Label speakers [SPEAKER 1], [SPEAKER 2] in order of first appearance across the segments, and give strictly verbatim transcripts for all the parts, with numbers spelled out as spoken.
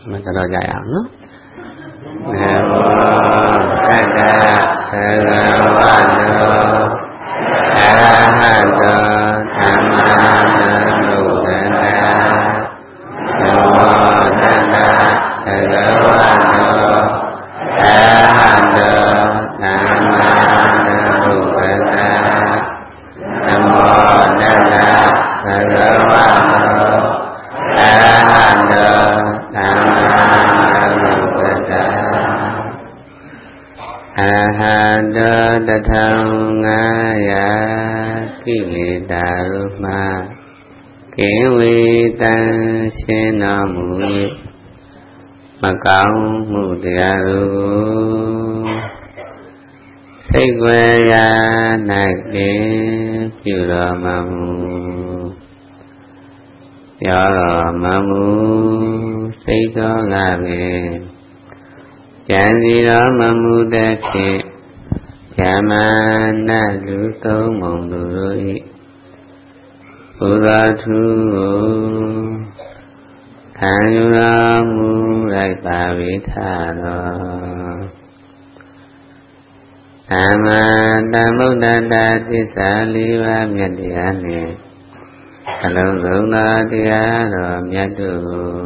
[SPEAKER 1] မတော်တော်ကြရအောင်နော်နမောတတ္တသဂဝါတောအရဟတောသမ္မာသမ္ဗုဒ္ဓတ္တနမောတတ္တသဂဝါတောအရဟတောသမ္မာသမ္ဗုဒ္ဓတ္တနမောတတ္တသဂဝါတောအရဟတောသမ္မာသမ္ဗုဒ္ဓတ္တအဟတောတထောင်ငါးရာကိလေသာတို့မှကင်းဝေးတန်ရှင်းတော်မူ၍မကောင်းမှုတရားတို့စိတ်ွယ်ရာ၌ပင်ပြုတော်မမူရောတော်မမူစိတ်တော်ကပင်ကြံစီတော်မမူတဲ့ဖြင့်ဓမ္မနာလူသုံးမုံတို့၏ဘုရားသူကိုခံယူတော်မူလိုက်ပါဝိထာတော်သမ္မာသမ္ဗုဒ္ဓတ္တသစ္စာလေးပါးမြတ်တရားနှင့်အလုံးစုံသောတရားတော်မြတ်တို့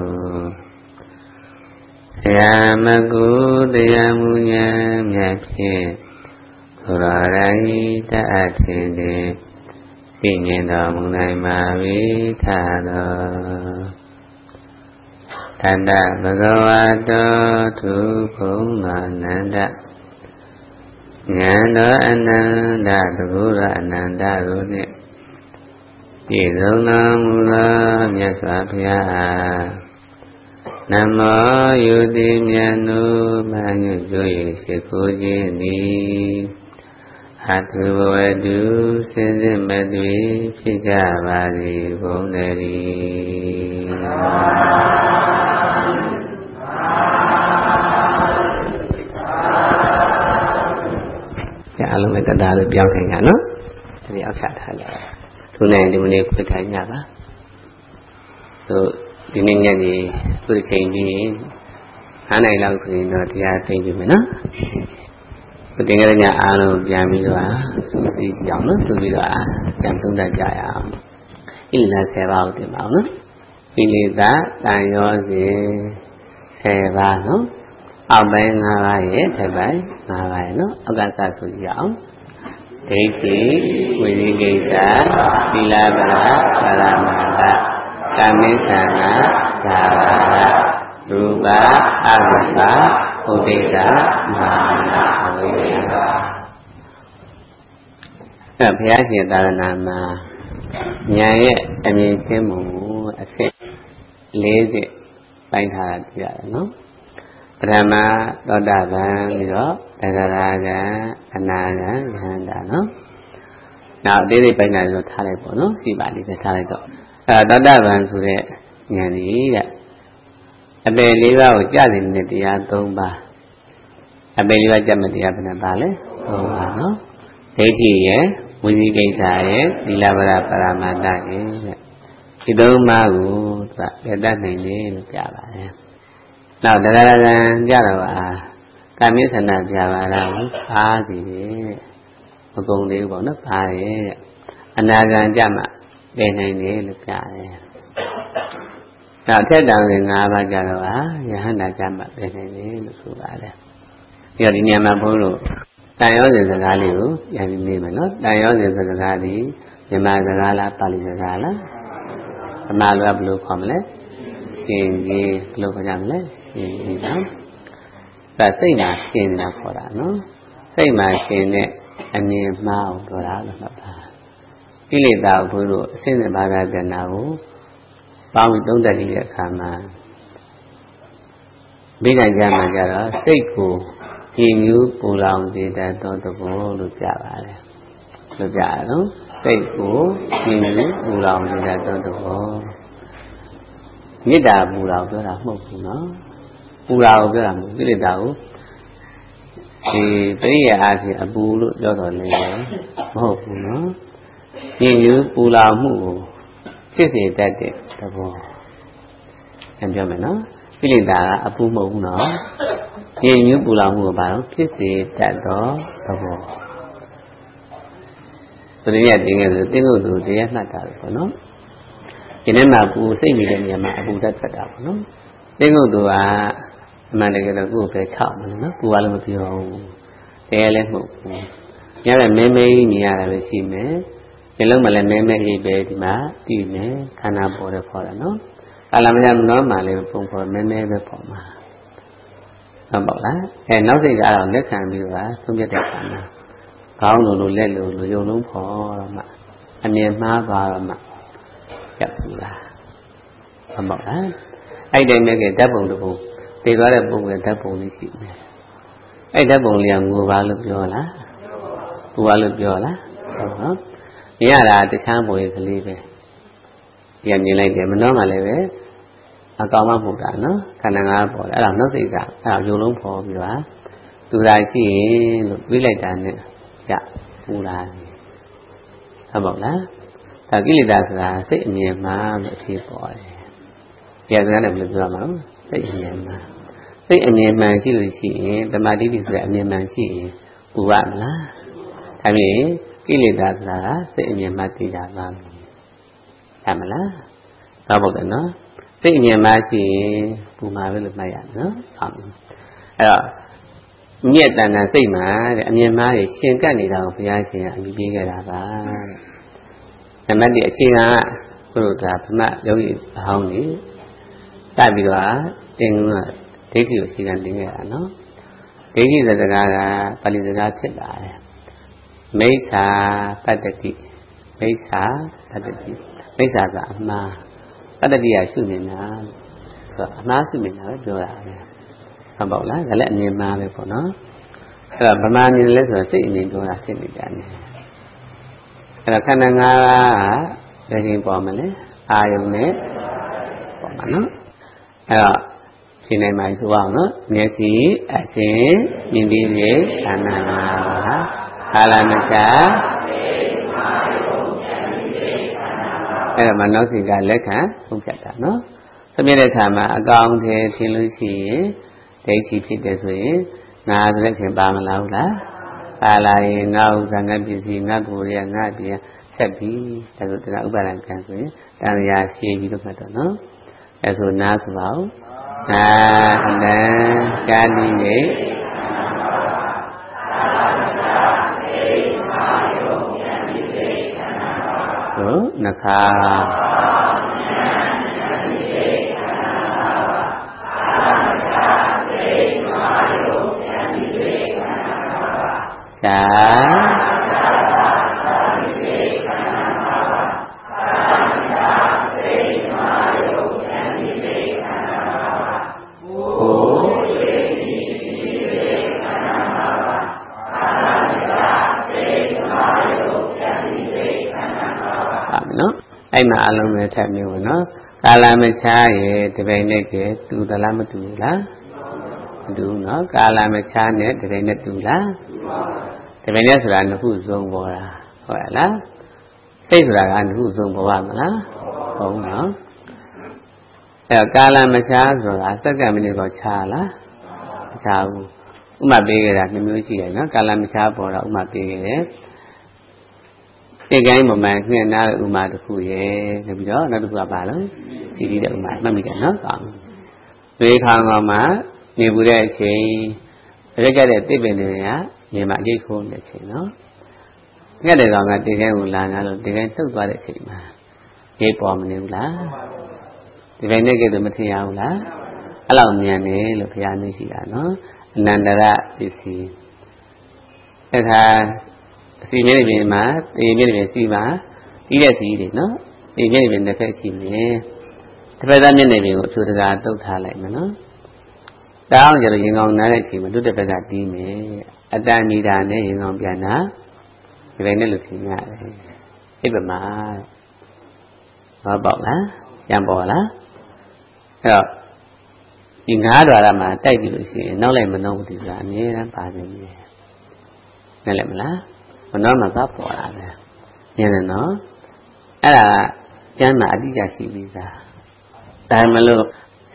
[SPEAKER 1] ဆရာမကုတရားမူညာမြတ်ဖြင့်ဘုရားရဟိတအထင်ဖြင့်ပြည့်ငင်တော်မူနိုင်ပါ၏ထာတော်တတ္တဘဂဝတောသူဘုံမာနန္ဒဉာဏ်တော်အနန္တတကုရအနန္တတို့နှင့်ပြည့်စုံတော်မူသောမြတ်စွာဘုရားနမောယုတိမြတ်နုမညွတ်ကြွ၍ရှိခိုးခြင်းသည်အထုဘဝတုစင်စစ်မသွေဖြစ်ကြပါစေကုန်တည်းအားလုံးပဲတရားလို့ပြောင်းခိုင်းကြနော်ဒီအောက်ချထားကြသူနဲ့ဒီမနေ့ခွင့်ထိုင်ကြပါသူဒီနေ့ညနေသူ့ချိန်ကြီးအားနိုင်လောက်ဆိုရင်တော့တရားသိပြီမယ်နော်သူတင်ကြတဲ့ညအားလုံးပြန်ပြီးတော့သူစီကြအောင်နော်သူပြီးတော့ပြန်သုံးသပ်ကြရအောင်ဣလိလာဆယ်ပါးကိုတင်ပါအောင်နော်ဣလိသာတန်ရောစဉ်ဆယ်ပါးနော်အောက်ပိုင်း၅ပါးရဲ့ထက်ပိုင်း၅ပါးရဲ့နော်အောက်ကစဆိုကြအောင်ဒိဋ္ဌိဝိရိကိစ္စသီလပရပါရမတ္တကာမိသနာသာရရူပအရူပဥဒိစ္စမာနအဝိဇ္ဇာအဲဘုရားရှင်သာသနာမှာဉာဏ်ရဲ့အမြင်ရှင်းမှုအစစ်၄စစ်ပိုင်းထားတာပြရတယ်နော်ပထမသောတာပန်ပြီးတော့သဂရာဂံအနာဂံယဟန္တာနော်နောက်အသေးစိတ်ပိုင်းတာဆိုထားလိုက်ပေါ့နော်ရှိပါလိမ့်မယ်ထားလိုက်တော့အဲသောတာပန်ဆိုတဲ့ဉာဏ်ကြီးတဲ့အပေလေးပါးကိုကြားသိတဲ့တရား၃ပါးအပေလေးပါးကြားမဲ့တရားဘယ်နှပါလဲ၃ပါးနော်ဒိဋ္ဌိရဲ့ဝိသိကိစ္စရဲ့သီလပရပရမတ္တရဲ့ဒီ၃ပါးကိုသူကပြတတ်နိုင်တယ်လို့ပြပါတယ်နောက်တဂရကံကြတော့ပါကာမိသနာပြပါလားအားစီတယ်မကုန်သေးဘူးပေါ့နော်အားရဲ့အနာဂံကြမှာပြနိုင်တယ်လို့ပြတယ်နောက်ထက်တောင်ငါးပါးကြတော့ပါယဟန္တာကြမှာပြနိုင်တယ်လို့ဆိုပါတယ်ပြီးတော့ဒီညမှာဘုန်းတို့တန်ရောစဉ်စကားလေးကိုပြန်ပြီးမေးမယ်နော်တန်ရောစဉ်စကားဒီမြန်မာစကားလားပါဠိစကားလားဗမာလိုကဘယ်လိုခေါ်မလဲရှင်ကြီးဘယ်လိုခေါ်ကြမလဲရှင်ကြီးနော်ဒါစိတ်မှာရှင်နေတာခေါ်တာနော်စိတ်မှာရှင်တဲ့အမြင်မှားကိုပြောတာလို့မှတ်ပါကိလေသာကိုဘုန်းတို့အစဉ်စဉ်ဘာသာပြန်တာကိုပေါင်းပြီးသုံးသပ်ကြည့်တဲ့အခါမှာမိဂ္ဂကြမှာကြတော့စိတ်ကိုကြည်ညိုပူလောင်စေတတ်သောသဘောလို့ပြပါတယ်လို့ပြရနော်စိတ်ကိုကြည်ညိုပူလောင်စေတတ်သောသဘောမေတ္တာပူလောင်ပြောတာမဟုတ်ဘူးနော်ပူလောင်ပြောတာမဟုတ်ကိလေသာကိုဒီပရိယာအားဖြင့်အပူလို့ပြောတော်လဲမဟုတ်ဘူးနော်ကြည်ညိုပူလောင်မှုကိုဖြစ်စေတတ်တဲ့သဘောအပြောမယ်နော်ကိလေသာကအပူမဟုတ်ဘူးနော်ပြင်းညူးပူလောင်မှုကဘာလို့ဖြစ်စေတတ်တော့သဘောသူတို့ရတင်ခဲ့ဆိုတင်းကုတ်သူတရားမှတ်တာပေါ့နော်ဒီနေ့မှာပူစိတ်နေတဲ့နေရာမှာအပူတက်ထွက်တာပေါ့နော်တင်းကုတ်သူကအမှန်တကယ်တော့ကိုယ်ပဲချောက်မလို့နော်ပူရလည်းမပြောဘူးတရားလည်းမဟုတ်ဘူးညလည်းမဲမဲကြီးနေရတာပဲရှိမယ်ဒီလုံးမှလည်းမဲမဲကြီးပဲဒီမှာတည်မယ်ခန္ဓာပေါ်တယ်ခေါ်တာနော်ကာလမယနောမှလည်းပုံပေါ်မဲမဲပဲပေါ်မှာဟုတ်ပါလားအဲနောက်စိတ်ကတော့လက်ခံပြီးတော့သုံးပြတဲ့ခန္ဓာကောင်းလို့လို့လက်လို့လို့ယုံလုံးပေါ်တော့မှအမြင်မှားသွားတော့မှရပ်ဘူးလားဟုတ်ပါလားအဲ့တိုင်းမဲ့ကဓာတ်ပုံတစ်ပုံသိသွားတဲ့ပုံကဓာတ်ပုံလေးရှိမယ်အဲ့ဓာတ်ပုံလေးကငိုပါလို့ပြောလားငိုပါလို့ပြောလားဟုတ်နော်မြင်ရတာတခြားပုံရဲ့ကလေးပဲဒီကမြင်လိုက်တယ်မနှောမှလည်းပဲအကောင်မမဟုတ်တာနော်ခန္ဓာငါးပေါ်တယ်အဲ့ဒါနှုတ်စိတ်ကအဲ့ဒါယုံလုံးပေါ်ပြီးတော့သူသာရှိရင်လို့ပြီးလိုက်တာနဲ့ရပူလာတယ်ဟုတ်ပါ့လားဒါကိလေသာဆိုတာစိတ်အမြင်မှလို့အဖြစ်ပေါ်တယ်ဒီကစားနဲ့ဘယ်လိုပြောမှာလဲစိတ်အမြင်မှစိတ်အမြင်မှန်ရှိလို့ရှိရင်တမာတိတိဆိုတဲ့အမြင်မှန်ရှိရင်ပူရမလားဒါဖြင့်ကိလေသာဆိုတာစိတ်အမြင်မှသိတာပါမယ်ဟုတ်မလားတော့ဟုတ်တယ်နော်စိတ်အမြင်မှရှိရင်ပူမှာပဲလို့မှတ်ရနော်ဟုတ်အဲ့တော့မြက်တန်တာစိတ်မှာတဲ့အမြင်မှားတွေရှင်ကပ်နေတာကိုဘုရားရှင်ကအမိပေးခဲ့တာပါတဲ့နံပါတ်၁အချိန်ကဘုရားကဗမယောဂီအဟောင်းကြီးတတ်ပြီးတော့တင်ကဒိဋ္ဌိကိုစီကံတင်ခဲ့တာနော်ဒိဋ္ဌိစကားကပါဠိစကားဖြစ်လာတယ်မိစ္ဆာပတ္တတိမိစ္ဆာပတ္တတိမိစ္ဆာကအမှားပတ္တတိကရှုနေတာဆိုတော့အမှားရှုနေတာပဲပြောတာပဲဟုတ်ပါ့လားဒါလည်းအမြင်မှားပဲပေါ့နော်အဲ့တော့ဗမာမြင်လဲဆိုတော့စိတ်အမြင်ပြောတာဖြစ်နေကြတယ်အဲ့တော့ခန္ဓာ၅ပါးကဘယ်ချိန်ပေါ်မလဲအာယုန်နဲ့ပေါ်မှာနော်အဲ့တော့ရှင်းနိုင်မှဆိုအောင်နော်မျက်စိအစင်မြင်ပြီးပြီခန္ဓာ၅ပါးကာလမချာအဲ့ဒါမှနောက်စီကလက်ခံဆုံးဖြတ်တာနော်ဆုံးဖြတ်တဲ့အခါမှာအကောင်ထဲထင်လို့ရှိရင်ဒိဋ္ဌိဖြစ်တယ်ဆိုရင်ငါဆိုတဲ့ခြင်းပါမလားဟုတ်လားပါလာရင်ငါဥစ္စာငါပစ္စည်းငါကိုယ်ရငါပြန်ဆက်ပြီးဒါဆိုတရားဥပါဒံကံဆိုရင်တန်ရာရှည်ပြီးတော့မှတော့နော်အဲဆိုနားဆိုပါဦးနာအလံကာတိနေဟုတ်နှခါသာအဲ့မှာအလုံးပဲထပ်မျိုးပဲနော်ကာလမချားရဲ့တပိန်နဲ့ကဲတူသလားမတူဘူးလားမတူဘူးနော်ကာလမချားနဲ့တပိန်နဲ့တူလားတပိန်နဲ့ဆိုတာနှစ်ခုစုံပေါ်တာဟုတ်ရဲ့လားစိတ်ဆိုတာကနှစ်ခုစုံပေါ်ပါမလားဟုတ်နော်အဲ့တော့ကာလမချားဆိုတာစက္ကန့်မိနစ်တော့ချားလားမချားဘူးဥမာပေးခဲ့တာနှစ်မျိုးရှိတယ်နော်ကာလမချားပေါ်တော့ဥမာပေးခဲ့တယ်ဒီကိုင်းမမှန်ခင်းနားဥမာတစ်ခုရဲ့ပြီးတော့နောက်တစ်ခုကပါလို့စီရီတဲ့ဥမာမှတ်မိတယ်နော်ကောင်းဒီခါကမှနေပူတဲ့အချိန်ရက်ကြတဲ့တစ်ပင်တွေကနေမှာအကျိတ်ခိုးနေတဲ့အချိန်နော်ငှက်တဲ့ကောင်ကဒီကိုင်းကိုလာငါလို့ဒီကိုင်းတုတ်သွားတဲ့အချိန်မှာရိပ်ပေါ်မနေဘူးလားဒီပိုင်းနဲ့ကဲတော့မထင်ရဘူးလားအဲ့လောက်မြန်တယ်လို့ဘုရားနှိရှိတာနော်အနန္တရပစ္စည်းအဲ့ဒါအစီမျက်နှာပြင်မှာဒီမျက်နှာပြင်စီပါပြီးတဲ့စီတွေနော်ဒီမျက်နှာပြင်တစ်ဖက်ရှိမယ်တစ်ဖက်သားမျက်နှာပြင်ကိုအထူးတကားတုတ်ထားလိုက်မယ်နော်တောင်းကြလို့ရင်ကောင်နားတဲ့အချိန်မှာတို့တစ်ဖက်ကတီးမယ်အတန်မီတာနဲ့ရင်ကောင်ပြန်တာဒီပိုင်းနဲ့လို့ထင်ရတယ်အိပ်ပမာဟောပေါ့လားပြန်ပေါ်လားအဲ့တော့ဒီငါးဓာရမှာတိုက်ပြီးလို့ရှိရင်နောက်လိုက်မနှောဘူးဒီဆိုတာအမြဲတမ်းပါနေတယ်နားလည်မလားမနှောမှာကပေါ်လာတယ်ညနေနော်အဲ့ဒါကျမ်းမှာအတိအကျရှိပြီးသားဒါမှမလို့ဆ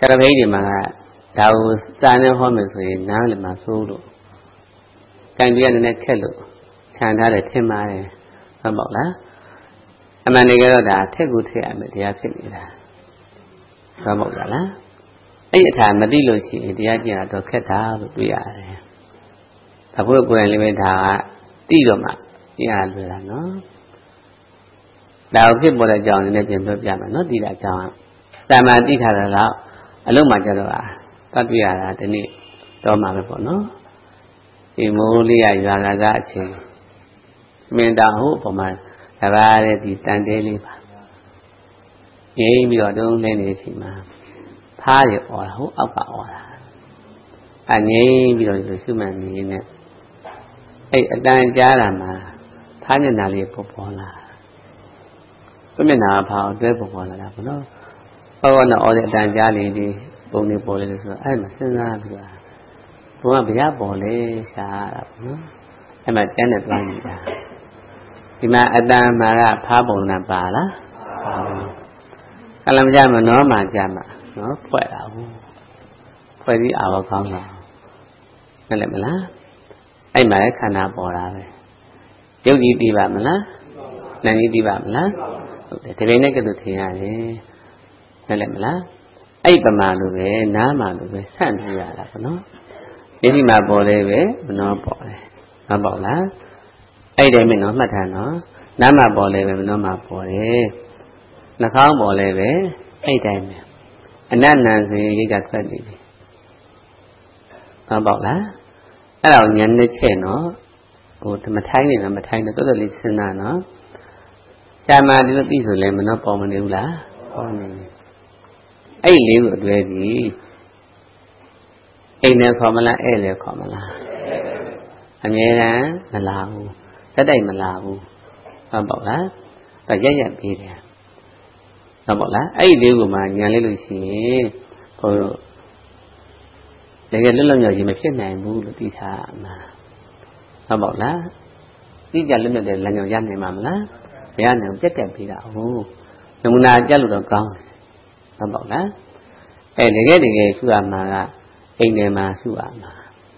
[SPEAKER 1] ဆရာဖေးဒီမှာဒါကိုစာနဲ့ဟောမယ်ဆိုရင်နားလည်းမဆိုးလို့ကံပြရတဲ့ခက်လို့ခြံထားတယ်ထင်ပါတယ်ဟုတ်ပါ့လားအမှန်တကယ်တော့ဒါထက်ကိုထက်ရမယ်တရားဖြစ်နေတာဟုတ်ပါ့လားအဲ့အထာမသိလို့ရှိရင်တရားကျင့်တာတော့ခက်တာလို့တွေ့ရတယ်ဒါဘုရားကိုယ်တိုင်လည်းပဲဒါကသိတော့မှကျင့်ရလွယ်တာနော်ဒါကိုဖြစ်ပေါ်တဲ့အကြောင်းလေးနဲ့ပြန်ပြောပြမယ်နော်သိတဲ့အကြောင်းတာမန်သိထားတာတော့အလုံးမှကြတော့တတ်တွေ့ရတာဒီနေ့တော့မှာပဲပေါ့နော်ဒီမိုးလေးရရွာလာကအချိန်မင်းတောင်ဟုတ်ပုံမှန်တပါးတဲ့ဒီတန်တဲလေးပါငြိမ်းပြီးတော့တုံးနေနေချိန်မှာဖားရអော်တာဟုတ်အောက်ကអော်တာအငြိမ်းပြီးတော့ဒီရှုမှတ်နေနေအဲ့အတန်ကြားတာမှာဖားမျက်နှာလေးပေါ်ပေါ်လာသူ့မျက်နှာဖားကိုတွဲပေါ်ပေါ်လာတာပေါ့နော်ဟောကတော့អော်တဲ့အတန်ကြားလေးဒီပုံနေပေါ်လေလို့ဆိုတော့အဲ့မှာစဉ်းစားပြီးတော့ဘုံကဗျာပေါ်လေရှားတာပေါ့နော်အဲ့မှာကျန်းတဲ့သွားနေတာဒီမှာအတန်မှာကဖားပုံနဲ့ပါလားကလမကြမနောမှာကြမှာနော်ဖွဲ့တာဘူးဖွဲ့ပြီးအာဝကောင်းတာနားလည်မလားအဲ့မှာလည်းခန္ဓာပေါ်တာပဲရုပ်ကြီးပြီးပါမလားနာမ်ကြီးပြီးပါမလားဟုတ်တယ်ဒီပိနဲ့ကတူထင်ရတယ်နားလည်မလားအဲ့ပမာလိုပဲနားမှာလိုပဲဆန့်နေရတာပေါ့နော်မျက်စိမှာပေါ်လဲပဲမနှောပေါ်တယ်မပေါ့လားအဲ့ဒီမင်းတော့မှတ်ထားနော်နားမှာပေါ်လဲပဲမနှောမှာပေါ်တယ်နှာခေါင်းပေါ်လဲပဲအဲ့တိုင်းပဲအနတ်နံဆိုရင်ရိတ်ကထွက်နေပြီမပေါ့လားအဲ့တော့ဉာဏ်နဲ့ချက်နော်ဟိုမထိုင်းနေလားမထိုင်းတော့တော်တော်လေးစဉ်းစားနော်ရှားမှဒီလိုသိဆိုလဲမနှောပေါ်မနေဘူးလားပေါ်နေတယ်အဲ့လေးကိုအတွဲပြီးအိမ်နဲ့ခေါ်မလားအဲ့လေခေါ်မလားအမြဲတမ်းမလာဘူးတက်တိုက်မလာဘူးဟုတ်ပေါ့လားဒါရက်ရက်ပြီးတယ်ဟုတ်ပေါ့လားအဲ့ဒီလေးကိုမှညာလေးလို့ရှိရင်ဟိုတကယ်လွတ်လွတ်မြောက်ကြီးမဖြစ်နိုင်ဘူးလို့သိထားမှာဟုတ်ပေါ့လားသိကြလွတ်မြောက်တဲ့လမ်းကြောင်းရနိုင်မှာမလားမရနိုင်ဘူးပြက်ပြက်ပြီးတာဟုတ်နမူနာကြက်လို့တော့ကောင်းတယ်ဟုတ်ပေါ့လားအဲတကယ်တကယ်ရှုရမှာကအိမ်ထဲမှာရှုရမှာ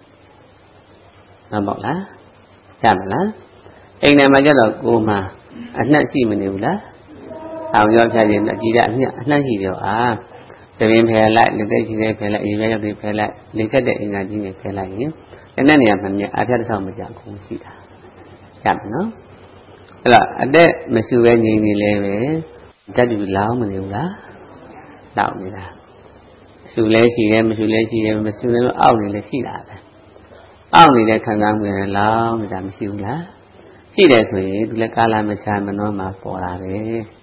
[SPEAKER 1] ဟုတ်ပေါ့လားရမလားအိမ်ထဲမှာကျတော့ကိုယ်မှာအနှက်ရှိမနေဘူးလားအောင်ရောဖြတ်ရင်အကြည့်တဲ့အနှက်အနှက်ရှိတယ်ဟာတပင်ဖယ်လိုက်လက်သက်ရှိတဲ့ဖယ်လိုက်အရင်ရောက်တွေဖယ်လိုက်လေကက်တဲ့အင်္ဂါကြီးနဲ့ဖယ်လိုက်ရင်အဲ့နဲ့နေရာမှာမြအဖျက်တစ်ဆောက်မကြဘူးရှိတာရမယ်နော်အဲ့တော့အသက်မရှုပဲငြိမ်နေလဲပဲဓာတ်တူလောင်းမနေဘူးလားတောက်နေတာရှုလဲရှိတယ်မရှုလဲရှိတယ်မရှုလဲအောက်နေလဲရှိတာပဲအောက်နေတဲ့ခံစားမှုနဲ့လောင်းနေတာမရှိဘူးလားရှိတယ်ဆိုရင်ဒီလက်ကာလမချာမနှောမှာပေါ်တာပဲ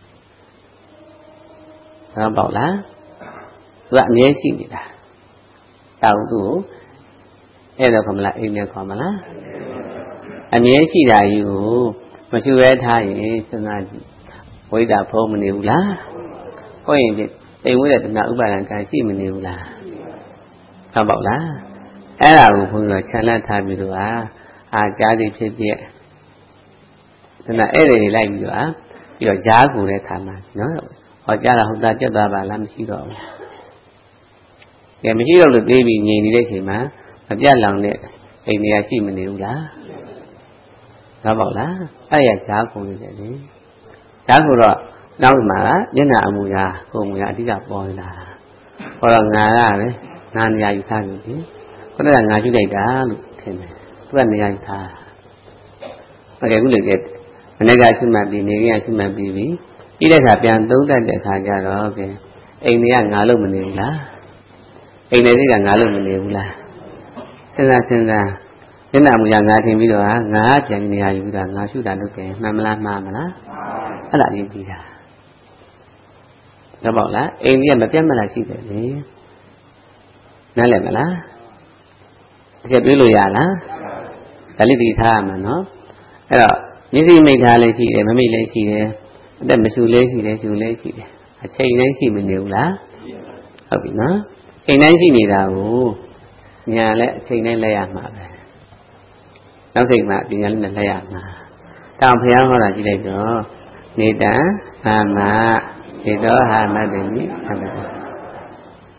[SPEAKER 1] ဟုတ်ပေါ့လားသူကအမြဲရှိနေတာတောက်သူအဲ့တော့ခေါ်မလားအိမ်နဲ့ခေါ်မလားအမြဲရှိတာယူမရှုရဲထားရင်စဉ်းစားကြည့်ဝိဒ္ဓဖုံးမနေဘူးလားဟုတ်ရင်အိမ်ဝိဒ္ဓတဏှာဥပါဒံကံရှိမနေဘူးလားဟုတ်ပေါ့လားအဲ့ဒါကိုဘုန်းကြီးကခြံလက်ထားပြီးတော့အာကြားသည်ဖြစ်ဖြစ်တဏှာအဲ့ဒီလိုက်ပြီးတော့ပြီးတော့ကြားကိုလည်းထားမှာနော်ဟောကြားတာဟုတ်တာပြတ်သွားပါလားမရှိတော့ဘူးကဲမရှိတော့လို့ပြေးပြီးငြိမ်နေတဲ့ချိန်မှာမပြတ်လောင်တဲ့အိမ်နေရာရှိမနေဘူးလားဟုတ်ပါ့လားအဲ့ရကြားကိုနေတယ်လေကြားကိုတော့နောက်မှာမျက်နှာအမူအရာကိုယ်မူအရာအဓိကပေါ်နေတာဟောတော့ငါကပဲငါနေရာယူထားပြီလေခုနကငါယူလိုက်တာလို့ထင်တယ်သူကနေရာယူထားဟုတ်ကဲ့ခုလေကမနေ့ကရှိမှပြီးနေကရှိမှပြီးပြီပြီးတဲ့အခါပြန်သုံးတတ်တဲ့အခါကျတော့ကဲအိမ်တွေကငါလို့မနေဘူးလားအိမ်တွေကငါလို့မနေဘူးလားစဉ်းစားစဉ်းစားမျက်နှာမူရငါထင်ပြီးတော့ငါပြန်နေရာယူပြီးတော့ငါရှုတာလုပ်တယ်မှန်မလားမှားမလားအဲ့ဒါလေးပြီးတာတော့ပေါ့လားအိမ်ကြီးကမပြတ်မလားရှိတယ်လေနားလည်မလားအချက်တွေးလို့ရလားဒါလေးဒီထားရမှာနော်အဲ့တော့မျက်စိမိတ်ထားလည်းရှိတယ်မမိတ်လည်းရှိတယ်အသက်မရှူလည်းရှိတယ်ရှူလည်းရှိတယ်အချိန်တိုင်းရှိမနေဘူးလားဟုတ်ပြီနော်အိမ်တိုင်းရှိနေတာကိုညာလည်းအချိန်တိုင်းလဲရမှာပဲနောက်စိတ်မှာပညာလေးနဲ့လဲရမှာတောင်ဖျားဟောတာကြည့်လိုက်တော့နေတံဟာမနေတော့ဟာမတ္တိမိအမတ္တိ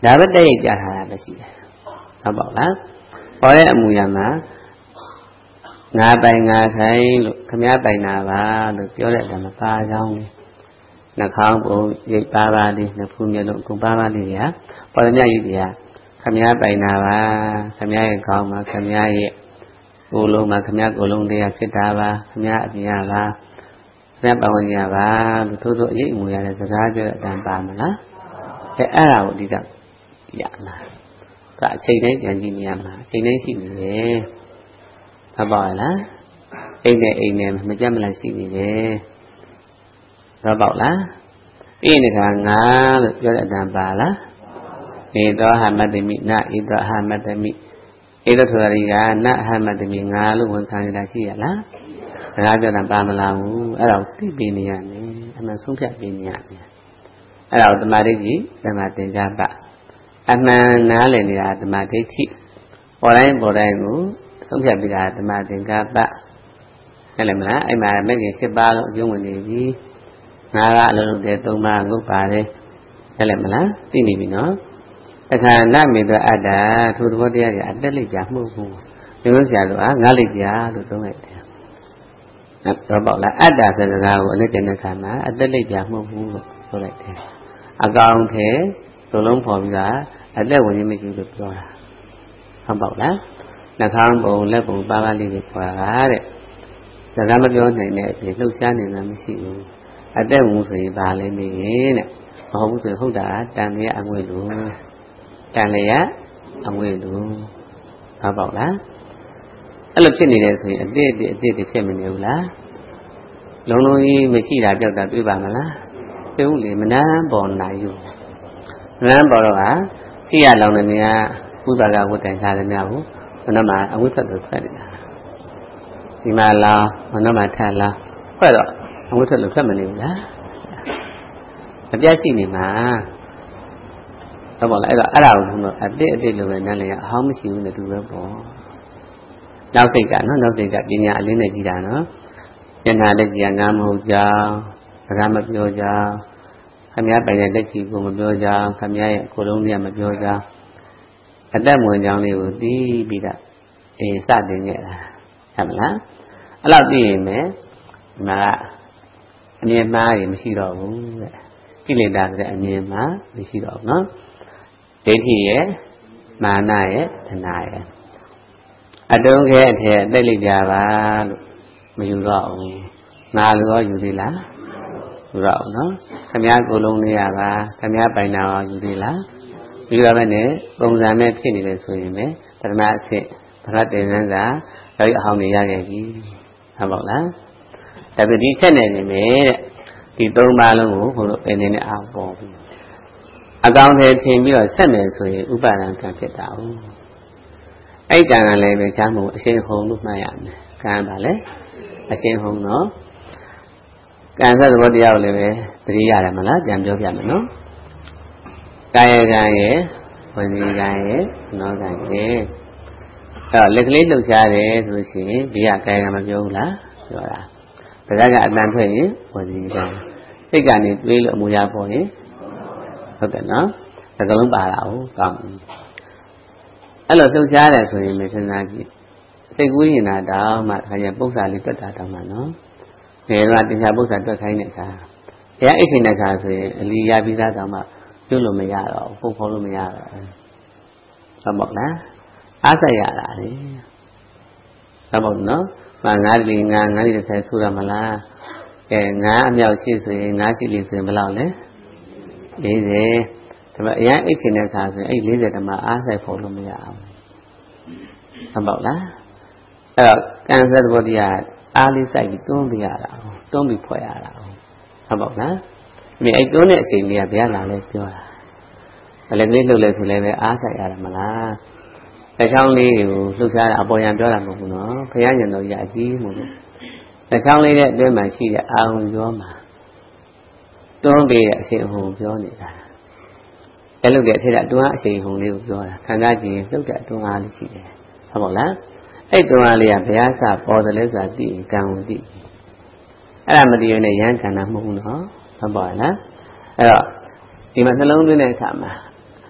[SPEAKER 1] ဒါပဲတဲ့ကြထားတာပဲရှိတယ်ဟုတ်ပါလားပေါ်တဲ့အမူအရာမှာငါပိုင်ငါဆိုင်လို့ခမည်းပိုင်တာပါလို့ပြောတဲ့အတိုင်းမှာပါကြောင်းနှာခေါင်းပုံရိပ်ပါပါလေးနှဖူးမျက်လုံးအကုန်ပါပါလေးတွေကပေါ်တဲ့ရည်တွေကခမည်းပိုင်တာပါခမည်းရဲ့ခေါင်းမှာခမည်းရဲ့ကိုယ်လုံးမှာခမည်းကိုယ်လုံးတရားဖြစ်တာပါခမည်းအပြင်ရပါခမည်းပဝင်ရပါလို့ထို့ထို့အရေးအမူရတဲ့စကားပြောတဲ့အတိုင်းပါမလားအဲအဲ့ဒါကိုအဓိကရမှာကအချိန်တိုင်းပြန်ကြည့်နေရမှာအချိန်တိုင်းရှိနေတယ်ဟုတ်ပါလားအိမ်နဲ့အိမ်နဲ့မကြက်မလားရှိနေတယ်ဟုတ်ပါလားပြီးရင်ကငါလို့ပြောတဲ့အတန်ပါလားနေတော့ဟာမတ္တမိနဣတော့ဟာမတ္တမိဣတော့ဆိုတာကနဟာမတ္တမိငါလို့ဝန်ခံနေတာရှိရလားစကားပြောတာပါမလားဘူးအဲ့ဒါကိုသိပေးနေရမယ်အမှန်ဆုံးဖြတ်ပေးနေရမယ်အဲ့ဒါကိုတမာဒိဋ္ဌိတမာသင်္ကပ္ပအမှန်နားလည်နေတာတမာဒိဋ္ဌိပေါ်တိုင်းပေါ်တိုင်းကိုဆုံးဖြတ်ပြီးတာတမာသင်္ကပ္ပအဲ့လည်းမလားအဲ့မှာမဂ္ဂင်၈ပါးလုံးအကျုံးဝင်နေပြီငါကအလုံးလုံးတဲ့၃ပါးငုတ်ပါတယ်အဲ့လည်းမလားသိနေပြီနော်တခါနမေတ္တအတ္တထိုသဘောတရားကြီးအတက်လိုက်ကြမှုဘူးမျိုးဆရာတို့ကငါးလိုက်ကြလို့သုံးလိုက်တယ်တော့ပေါ့လားအတ္တဆိုတဲ့စကားကိုအနိစ္စနဲ့ခါမှာအတက်လိုက်ကြမှုဘူးလို့ဆိုလိုက်တယ်အကောင်ထဲလုံးလုံးပေါ်ပြီးတာအသက်ဝင်မရှိလို့ပြောတာဟုတ်ပေါ့လားနှာခေါင်းပုံလက်ပုံပါးပါးလေးတွေခေါ်တာတဲ့စကားမပြောနိုင်တဲ့အပြင်လှုပ်ရှားနေတာမရှိဘူးအသက်ဝင်ဆိုရင်ပါလဲနေတဲ့မဟုတ်ဘူးဆိုဟုတ်တာတန်လျက်အငွေ့လို့တန်လျက်အငွေ့လို့ဟုတ်ပေါ့လားအဲ့လိုဖြစ်နေတယ်ဆိုရင်အတိအတိအတိအတိဖြစ်မနေဘူးလားလုံးလုံးကြီးမရှိတာပြောက်တာတွေ့ပါမလားပြုံးလေမနှမ်းပေါ်နိုင်ယူမနှမ်းပေါ်တော့ဟာရှိရလောင်နေမြဥပဒါကဝတ်တိုင်ထားတယ်များဘူးမနှမ်းမှာအဝိသတ်လို့ထွက်နေတာဒီမှာလာမနှမ်းမှာထက်လာခွဲ့တော့အဝိသတ်လို့ထွက်မနေဘူးလားမပြတ်ရှိနေမှာတော့ပေါ့လားအဲ့တော့အဲ့ဒါကိုဘုံတော့အတိအတိလိုပဲနားလည်ရအဟောင်းမရှိဘူးနဲ့တူပဲပေါ့နောက်စိတ်ကနော်နောက်စိတ်ကပညာအလင်းနဲ့ကြည့်တာနော်ဉာဏ်နဲ့ကြည့်ငါမဟုတ်ကြောင်းစကားမပြောကြောင်းခမည်းပိုင်တဲ့လက်ချီကိုမပြောကြောင်းခမည်းရဲ့ကိုယ်လုံးလေးကမပြောကြောင်းအသက်မွေကြောင်းလေးကိုသိပြီးတော့အေးစတင်ခဲ့တာဟုတ်မလားအဲ့လောက်သိရင်ပဲဒီမှာအမြင်မှားရင်မရှိတော့ဘူးတဲ့ကိလေသာဆိုတဲ့အမြင်မှားမရှိတော့ဘူးနော်ဒိဋ္ဌိရဲ့မာနရဲ့တဏှာရဲ့အတုံးခဲအထက်သိလိုက်ကြပါလို့မယူတော့ဘူးငါလိုရောယူသေးလားယူတော့နော်ခမည်းကိုယ်လုံးလေးရပါခမည်းပိုင်တာရောယူသေးလားယူရမယ်နဲ့ပုံစံနဲ့ဖြစ်နေတယ်ဆိုရင်ပဲပထမအဆင့်ဗရတ်တင်စန်းစာတော့အဟောင်းနေရခဲ့ပြီဟုတ်ပါ့လားဒါပေမဲ့ဒီချက်နဲ့နေမယ်တဲ့ဒီသုံးပါးလုံးကိုဘုလို့ပဲနေနဲ့အောင်ပေါ်ပြီအကောင်ထဲထင်ပြီးတော့ဆက်မယ်ဆိုရင်ဥပါဒံကံဖြစ်တာဟုတ်အဲ့ကံကလည်းပဲရှားမှုအရှင်းဟုံလို့မှတ်ရမယ်ကံပါလေအရှင်းဟုံနော်ကံဆက်သဘောတရားကိုလည်းပဲသတိရတယ်မလားကြံပြောပြမယ်နော်ကာယကံရဲ့ဝစီကံရဲ့နောကံရဲ့အဲ့လက်ကလေးလှုပ်ရှားတယ်ဆိုလို့ရှိရင်ဒီကကာယကံမပြောဘူးလားပြောတာဒါကအတန်ထွက်ရင်ဝစီကံစိတ်ကနေတွေးလို့အမူအရာပေါ်ရင်ဟုတ်တယ်နော်သကလုံးပါတာဟုတ်ကောင်းအဲ့လိုလှုပ်ရှားတယ်ဆိုရင်မစဉ်းစားကြည့်စိတ်ကူးရင်တာတော့မှခါကျပု္ပ္ပာလေးတွက်တာတော့မှနော်ဒီတော့တရားပု္ပ္ပာတွက်ခိုင်းတဲ့အခါတရားအိတ်ရှင်တဲ့အခါဆိုရင်အလီရပြီးသားတော့မှပြုလို့မရတော့ဘူးပုံဖော်လို့မရတော့ဘူးဟုတ်ပါ့လားအားဆက်ရတာလေဟုတ်ပါ့နော်မငါးလီငါးငါးလီတစ်ဆယ်ဆိုရမလားကဲငါးအမြောက်ရှိဆိုရင်ငါးရှိလီဆိုရင်ဘယ်လောက်လဲလေးဆယ်ဒါပေမဲ့အရင်အိတ်ရှင်တဲ့အခါဆိုရင်အဲ့လေးဆယ်တည်းမှာအားဆက်ဖော်လို့မရအောင်ဟုတ်ပါ့လားအဲ့တော့ကံဆက်သဘောတရားအားလေးစိုက်ပြီးတွန်းပြရတာတွန်းပြီးဖွဲ့ရတာဟုတ်ပါ့လားဒီအဲ့တွန်းတဲ့အချိန်လေးကဘယ်လာလဲပြောတာဘယ်လည်းလှုပ်လဲဆိုလည်းပဲအားစိုက်ရတာမလားတစ်ချောင်းလေးကိုလှုပ်ရှားတာအပေါ်ရန်ပြောတာမဟုတ်ဘူးနော်ဘုရားညံတော်ကြီးအကြီးမို့လို့တစ်ချောင်းလေးရဲ့အတွင်းမှာရှိတဲ့အာရုံရောမှာတွန်းပြီးတဲ့အချိန်ဟုံပြောနေတာအဲ့လိုတဲ့အထက်အတွန်းအားအချိန်ဟုံလေးကိုပြောတာခန္ဓာကြည့်လှုပ်တဲ့အတွန်းအားလေးရှိတယ်ဟုတ်ပါ့လားအဲ့တွန်းအားလေးကဘယ်အစပေါ်တယ်လဲဆိုတာသိရင်ကံကိုသိအဲ့ဒါမသိရင်လည်းရဟန်းခန္ဓာမဟုတ်ဘူးနော်ဟုတ်ပါ့လားအဲ့တော့ဒီမှာနှလုံးသွင်းတဲ့အခါမှာ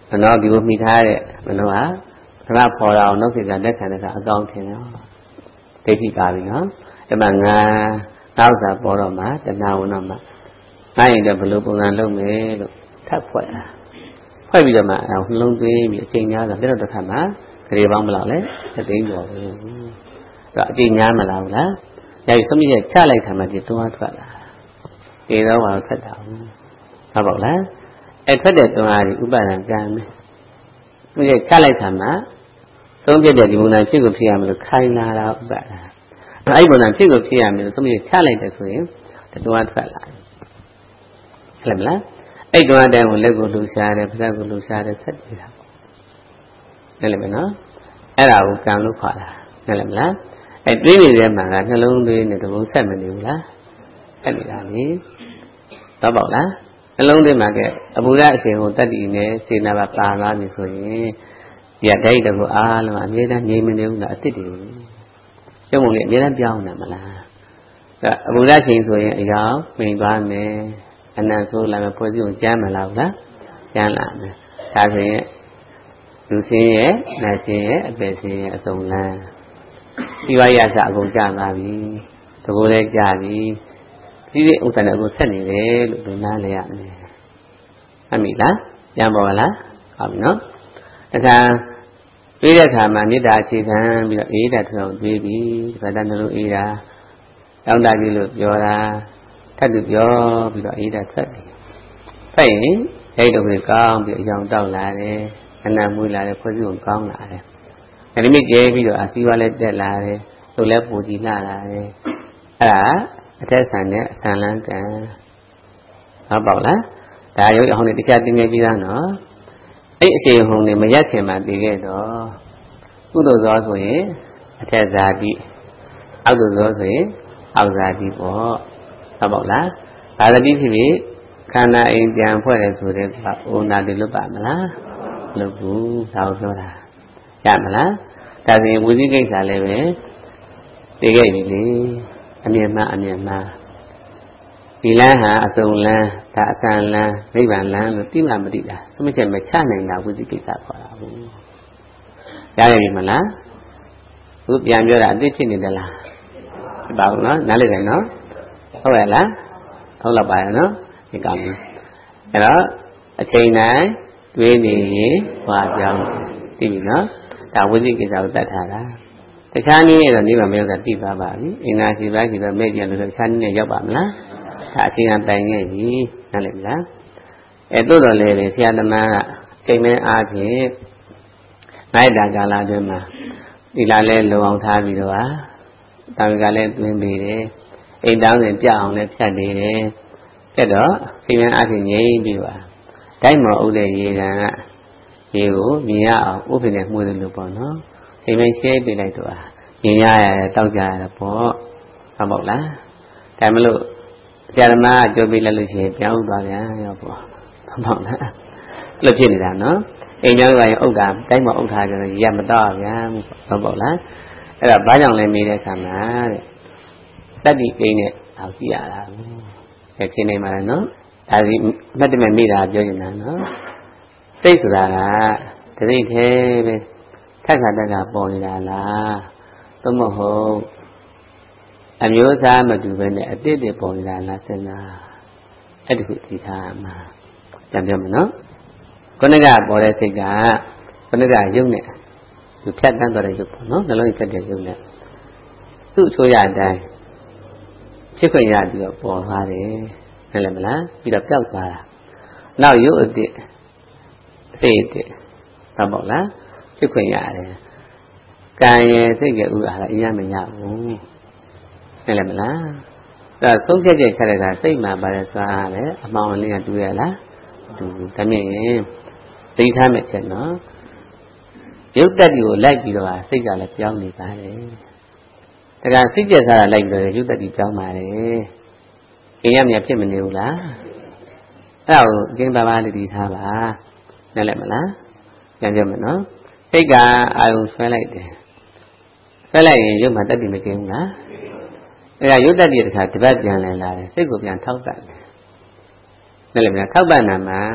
[SPEAKER 1] မနောဒီကိုမိထားတဲ့မနောဟာခဏပေါ်လာအောင်နှုတ်စိတ်ကလက်ခံတဲ့ကအကောင်းထင်တယ်ဒိဋ္ဌိပါပြီနော်အဲ့မှာငါနောက်စားပေါ်တော့မှတဏှာဝင်တော့မှငါရင်တော့ဘယ်လိုပုံစံလုပ်မယ်လို့ထပ်ဖွဲ့တာဖွဲ့ပြီးတော့မှအဲနှလုံးသွင်းပြီးအချိန်များဆိုလက်တော့တစ်ခါမှဂရေပေါင်းမလောက်လဲသတိပေါ်ဘူးအဲ့တော့အချိန်များမလားဘူးလားညကြီးဆုံးမြတ်ချလိုက်ခါမှဒီတွန်းထွက်လာဒီတော့ဘာလို့ထွက်တာဘူးဟုတ်ပါ့လားအဲ့ထွက်တဲ့တွန်းအားဒီဥပါဒံကံမယ်သူရဲ့ချလိုက်ခါမှဆုံးပြတဲ့ဒီပုံစံဖြစ်ကိုဖြစ်ရမလို့ခိုင်လာတာဥပါဒံအဲ့ပုံစံဖြစ်ကိုဖြစ်ရမယ်လို့ဆုံးမြတ်ချလိုက်တယ်ဆိုရင်တွန်းအားထွက်လာတယ်ဟုတ်မလားအဲ့တွန်းအားတဲ့ကိုလက်ကိုလှူရှားတယ်ပါးစပ်ကိုလှူရှားတယ်ဆက်ပြီးတာဟုတ်တယ်မနော်အဲ့ဒါကိုကံလို့ခေါ်တာဟုတ်တယ်မလားအဲ့တွေးနေတဲ့မှာကနှလုံးသွင်းနဲ့တဘုံဆက်မနေဘူးလားဆက်နေတာလေတော့ပေါ့လားနှလုံးသွင်းမှာကအပူရအရှင်ကိုတတ္တိနဲ့စေနာပါပါသွားပြီဆိုရင်ဒီကဒိဋ္ဌိကိုအားလုံးအမြဲတမ်းငြိမ်မနေဘူးလားအစ်စ်တွေကျုံမလေးအမြဲတမ်းပြောင်းနေမှာလားအပူရရှင်ဆိုရင်အယောင်မိန်သွားမယ်အနံ့ဆိုးလာမယ်ဖွဲ့စည်းကိုကျမ်းမလားဘူးလားကျမ်းလာမယ်ဒါဆိုရင်လူစင်းရဲ့နတ်စင်းရဲ့အပယ်စင်းရဲ့အစုံလန်းဒီဝါရစအကုန်ကြလာပြီတကူလည်းကြပြီဒီဒီဥစ္စာနဲ့အခုဆက်နေတယ်လို့ဒီနားလဲရမယ်အမိလားကြံပေါ်လားဟုတ်ပြီနော်အခါတွေးတဲ့အခါမှာမေတ္တာအခြေခံပြီးတော့အေးတဲ့ထောင်တွေးပြီးဒီဘာသာနှလုံးအေးတာတောင်းတပြီလို့ပြောတာထပ်ပြီးပြောပြီးတော့အေးတဲ့ထွက်ပြီဖက်ရင်အဲ့တုန်းကကောင်းပြီးအယောင်တောက်လာတယ်အနံ့မွေးလာတယ်ဖွဲ့စည်းကိုကောင်းလာတယ်ဒီမိကျဲပြီးတော့အစီဝါလည်းတက်လာတယ်သူလည်းပူကြည်လာလာတယ်အဲ့ဒါအထက်ဆန်နဲ့အဆန်လန်းကံဟုတ်ပါ့လားဒါရုပ်အောင်နေတခြားတင်ငယ်ပြီးသားနော်အဲ့အရှိန်ဟုန်နေမရက်ခင်မှာတည်ခဲ့တော့ကုသိုလ်သောဆိုရင်အထက်ဇာတိအောက်သို့သောဆိုရင်အောက်ဇာတိပေါ့ဟုတ်ပါ့လားဘာသတိဖြစ်ဖြစ်ခန္ဓာအိမ်ပြန်ဖွဲ့တယ်ဆိုတဲ့ကအိုနာတိလွတ်ပါမလားလွတ်ဘူးဒါကိုပြောတာရမလားဒါဆိုရင်ဝိသိကိစ္စလည်းပဲသိခဲ့ပြီလေအမြင်မှအမြင်မှဒီလမ်းဟာအစုံလမ်းဒါအကံလမ်းနိဗ္ဗာန်လမ်းလို့သိမှမသိတာသမချက်မချနိုင်တာဝိသိကိစ္စခေါ်တာဘူးရရပြီမလားသူပြန်ပြောတာအသိဖြစ်နေတယ်လားဖြစ်ပါဘူးနော်နားလည်တယ်နော်ဟုတ်ရဲ့လားဟုတ်တော့ပါရဲ့နော်ဒီကောင်ကြီးအဲ့တော့အချိန်တိုင်းတွေးနေရင်ဟွာပြောင်းသိပြီနော်ဒါဝိသိကိစ္စကိုတတ်ထားတာတခြားနည်းနဲ့တော့နိဗ္ဗာန်မရောက်တာသိပါပါပြီအင်္ဂါစီပါးစီတော့မဲ့ပြန်လို့တခြားနည်းနဲ့ရောက်ပါမလားဒါအချိန်ကတိုင်ခဲ့ပြီနားလည်မလားအဲတို့တော့လည်းပဲဆရာသမားကချိန်မင်းအားဖြင့်နိုင်တာကာလအတွင်းမှာဒီလာလဲလုံအောင်ထားပြီးတော့ဟာတာဝကလည်းတွင်းပေးတယ်အိမ်တောင်းစဉ်ပြအောင်လည်းဖြတ်နေတယ်အဲ့တော့ချိန်မင်းအားဖြင့်ငြိမ့်ပြီးပါတိုင်းမော်ဥတဲ့ရေကန်ကရေကိုမြင်ရအောင်ဥပ္ပင်နဲ့မှုတယ်လို့ပေါ့နော်အိမ်မရှင်းပြလိုက်တော့မြင်ရရတောက်ကြရတာပေါ့ဟုတ်ပါ့လားဒါမလို့ဆရာသမားကကြိုးပြီးလိုက်လို့ရှိရင်ပြောင်းသွားပြန်ရောပေါ့ဟုတ်ပါ့လားအဲ့လိုဖြစ်နေတာနော်အိမ်ကြောင်းကရင်ဥဒ္ဒါတိုင်းမှာဥဒ္ဒါကြတော့ရမတော့ဗျာဟုတ်ပါ့လားအဲ့ဒါဘာကြောင့်လဲမေးတဲ့အခါမှာတဲ့တတ္တိအိမ်နဲ့အောင်ကြည့်ရတာအဲ့ဖြစ်နေမှာလေနော်ဒါဒီမှတ်တမဲ့မိတာပြောနေတာနော်စိတ်ဆိုတာကတတိသေးပဲထက်ခါတက်ကပေါ်နေတာလားသို့မဟုတ်အမျိုးအစားမတူပဲနဲ့အတိတ်တွေပေါ်နေတာလားစဉ်းစားအဲ့ဒီကိုသိထားမှာပြန်ပြောမယ်နော်ခုနကပေါ်တဲ့စိတ်ကခုနကရုပ်နဲ့သူဖြတ်တန်းသွားတဲ့ရုပ်ပေါ့နော်နှလုံးဖြတ်တဲ့ရုပ်နဲ့သူ့ချိုးရတဲ့အတိုင်းဖြစ်ခွင့်ရပြီးတော့ပေါ်သွားတယ်ဟုတ်တယ်မလားပြီးတော့ပျောက်သွားတာနောက်ရုပ်အစ်စ်စိတ်အစ်စ်ဟုတ်ပါ့လားဖြစ်ခွင့်ရတယ်ကံရဲ့စိတ်ရဲ့ဥပါဒအရင်မရဘူးဟုတ်တယ်မလားဒါဆုံးဖြတ်ချက်ချတဲ့ကစိတ်မှာပါလဲစွာလဲအမှောင်လေးကတူရလားတူဒါမြင်ရင်သိထားမဲ့ချက်နော်ရုပ်တက်ဒီကိုလိုက်ပြီးတော့စိတ်ကလည်းပြောင်းနေပါတယ်ဒါကစိတ်ကြက်စားတာလိုက်ပြီးတော့ရုပ်တက်ဒီပြောင်းပါတယ်အရင်မြဖြစ်မနေဘူးလားအဲ့ဒါကိုအကျဉ်းပါပါလေးဒီထားပါနားလည်မလားပြန်ပြောမယ်နော်စိတ်ကအာယုံဆွဲလိုက်တယ်ဆွဲလိုက်ရင်ရုပ်မှာတက်ပြီးမကင်းဘူးလားအဲ့ဒါရုပ်တက်ပြီးတခါတပတ်ပြန်လဲလာတယ်စိတ်ကိုပြန်ထောက်ပံ့တယ်နားလည်မလားထောက်ပံ့တာမှာ